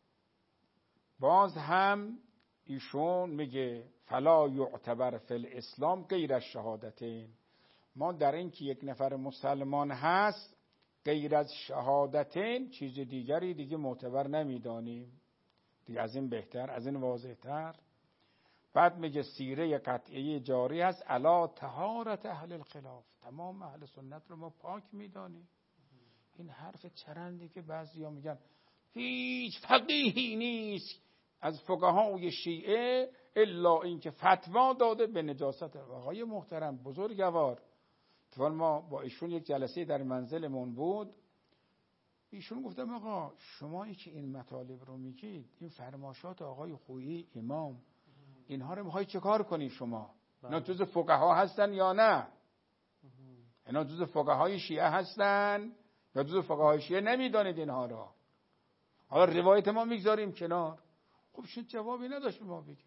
باز هم ایشون میگه فلا یعتبر فی الاسلام غیر الشهادتین. ما در این که یک نفر مسلمان هست غیر از شهادتین چیز دیگری دیگه معتبر نمیدانیم. دیگه از این بهتر، از این واضح‌تر. بعد میگه سیره قطعی جاری است علا طهارت اهل الخلاف، تمام اهل سنت رو ما پاک میدانیم. این حرف چرندی که بعضیا میگن هیچ فقیهی نیست از فقهای شیعه الا اینکه فتوا داده به نجاست. آقای محترم بزرگوار، اتفاقا ما با ایشون یک جلسه در منزلمون بود، ایشون گفتم آقا شمایی که این مطالب رو میگید، این فرماشات آقای خویی امام، اینها رو میخوای چه کار کنی شما؟ اینا جز فقها هستن یا نه؟ اینا جز فقهای شیعه هستن یا جز فقهای شیعه نمیدانید اینها رو؟ حالا روایت ما میگذاریم کنار. خب شد جوابی نداشت ما بگه.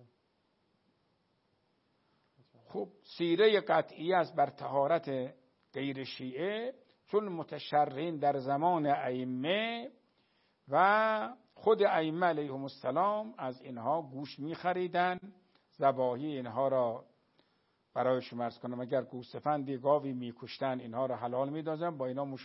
خب سیره قطعی است بر طهارت غیر شیعه، چون متشرعین در زمان ائمه و خود ائمه علیهم السلام از اینها گوش می‌خریدن، ذبایح اینها را برای شما عرض کنم اگر گوسفندی گاوی می‌کشتن اینها را حلال می‌دادن، با اینا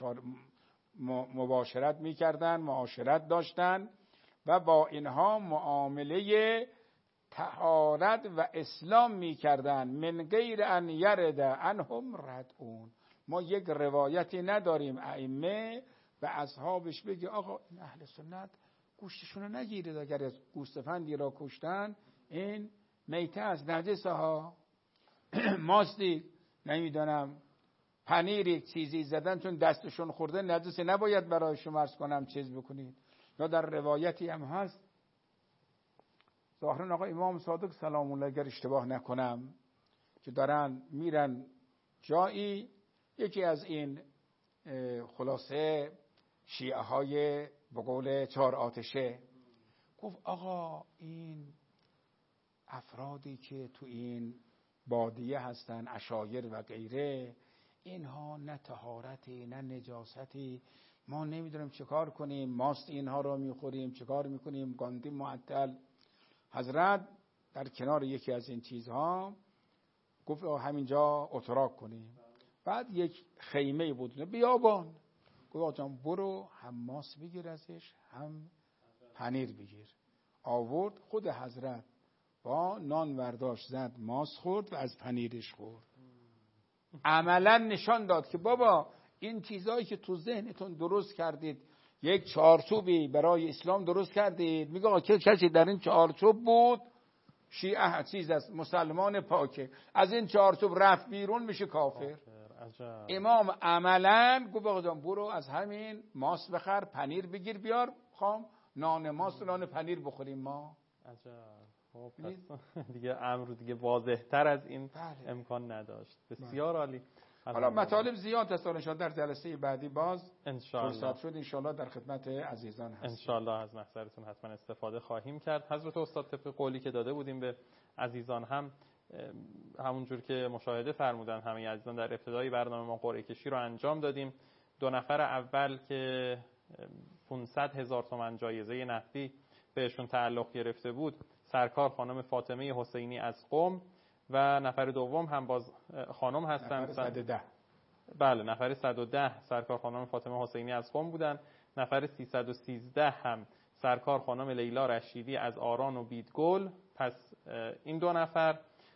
مباشرت می‌کردن، معاشرت داشتن و با اینها معامله طهارت و اسلام می‌کردن. من غیر ان یرد عنهم ردعون. ما یک روایتی نداریم ائمه و اصحابش بگه آقا این اهل سنت گوشتشون رو نگیرید، اگر از گوسفندی را کشتن این میته از نجسه ها. ماستی نمیدونم پنیری چیزی زدن چون دستشون خورده نجسه، نباید برای شما عرض کنم چیز بکنید. یا در روایتی هم هست ظاهرا آقا امام صادق سلام الله اگر اشتباه نکنم که دارن میرن جایی، یکی از این خلاصه شیعه های به قول 4 آتشه گفت آقا این افرادی که تو این بادیه هستن، عشایر و غیره، اینها نه طهارتی نه نجاستی، ما نمیدونیم چه کار کنیم، ماست اینها رو میخوریم چه کار میکنیم، گاندی معطل. حضرت در کنار یکی از این چیزها گفت همینجا اتراک کنیم. بعد یک خیمه بود بیابان، گفت آقا برو هم ماست بگیر ازش هم پنیر بگیر. آورد، خود حضرت با نان برداشت زد، ماست خورد و از پنیرش خورد. عملا نشان داد که بابا این چیزایی که تو ذهنتون درست کردید، یک چارچوبی برای اسلام درست کردید، میگه آقا کسی در این چارچوب بود شیعه چیز است، مسلمان پاکه، از این چارچوب رفت بیرون میشه کافر.
عجب.
امام عملا گفت آقا جان برو از همین ماست بخر، پنیر بگیر بیار، خام نان ماست و نان پنیر بخوریم ما.
عجب. خب پس دیگه امر دیگه واضح‌تر از این امکان نداشت. بسیار عالی.
حالا مطالب زیاد هست، ان در جلسه بعدی باز
انشاءالله
شد انشاءالله در خدمت عزیزان هستیم.
انشاءالله از محضرتون حتما استفاده خواهیم کرد. حضرت استاد طبق قولی که داده بودیم به عزیزان هم همونجور که مشاهده فرمودن همه عزیزان در ابتدای برنامه ما قرعه کشی رو انجام دادیم. 2 نفر اول که 500,000 تومان جایزه نقدی بهشون تعلق گرفته بود، سرکار خانم فاطمه حسینی از قم و نفر دوم هم باز خانم هستند.
نفر 110.
بله نفر 110 سرکار خانم فاطمه حسینی از قم بودن. نفر 313 هم سرکار خانم لیلا رشیدی از آران و بیدگل. پس این 2 نفر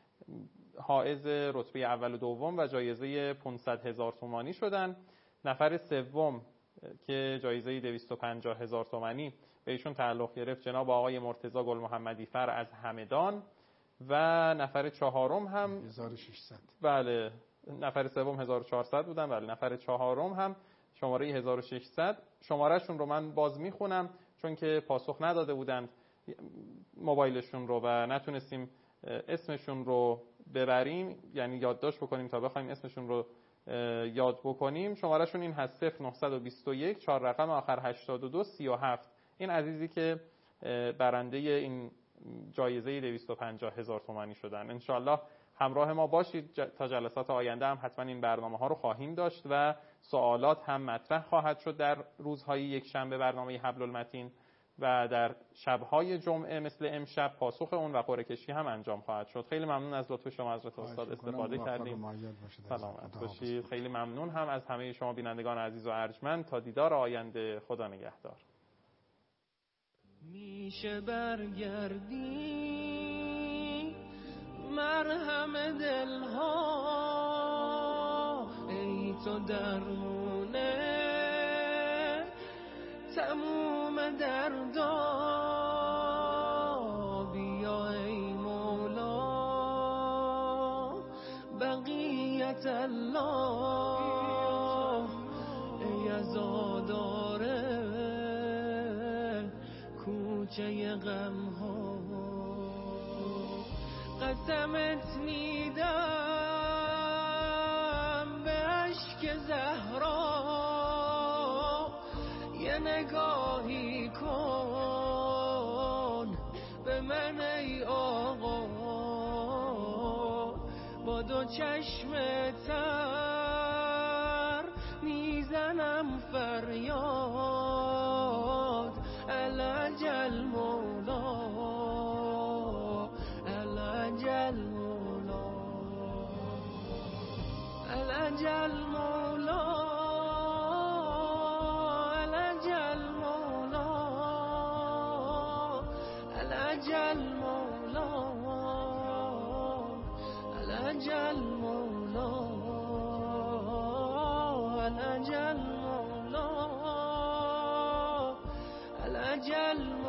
حائز رتبه اول و دوم و جایزه 500,000 تومانی شدن. نفر سوم که جایزه 250,000 تومانی به ایشون تعلق گرفت جناب آقای مرتضی گل محمدی فر از همدان و نفر چهارم هم
1600.
بله نفر سوم 1400 بودن. بله نفر چهارم هم شماره 1600. شمارهشون رو من باز میخونم چون که پاسخ نداده بودند موبایلشون رو و نتونستیم اسمشون رو ببریم، یعنی یادداشت بکنیم تا بخوایم اسمشون رو یاد بکنیم. شمارهشون این هست 0921 4 رقم آخر 82 37. این عزیزی که برنده این جایزه 250,000 تومانی شدن. انشالله همراه ما باشید تا جلسات آینده هم حتما این برنامه ها رو خواهیم داشت و سوالات هم مطرح خواهد شد در روزهای یک شنبه برنامه حبل المتین و در شبهای جمعه مثل امشب پاسخ اون و قرعه کشی هم انجام خواهد شد. خیلی ممنون از لطف شما حضرت استاد، استفاده کردیم. سلامت باشید. خیلی ممنون هم از همه شما بینندگان عزیز و ارجمند. تا دیدار آینده، خدا نگهدار.
میشه برگردی مرهم دلها، ای تو درمونه تموم دردا، بیا ای مولا بقیت الله، ای عزاداره کوچه غم ها، قسمت میدم به اشک زهرا، یه نگاهی کن به من ای آقا، با 2 چشم تر میزنم فریاد، العجل مولا العجل مولا العجل مولا العجل مولا العجل مولا العجل مولا العجل مولا العجل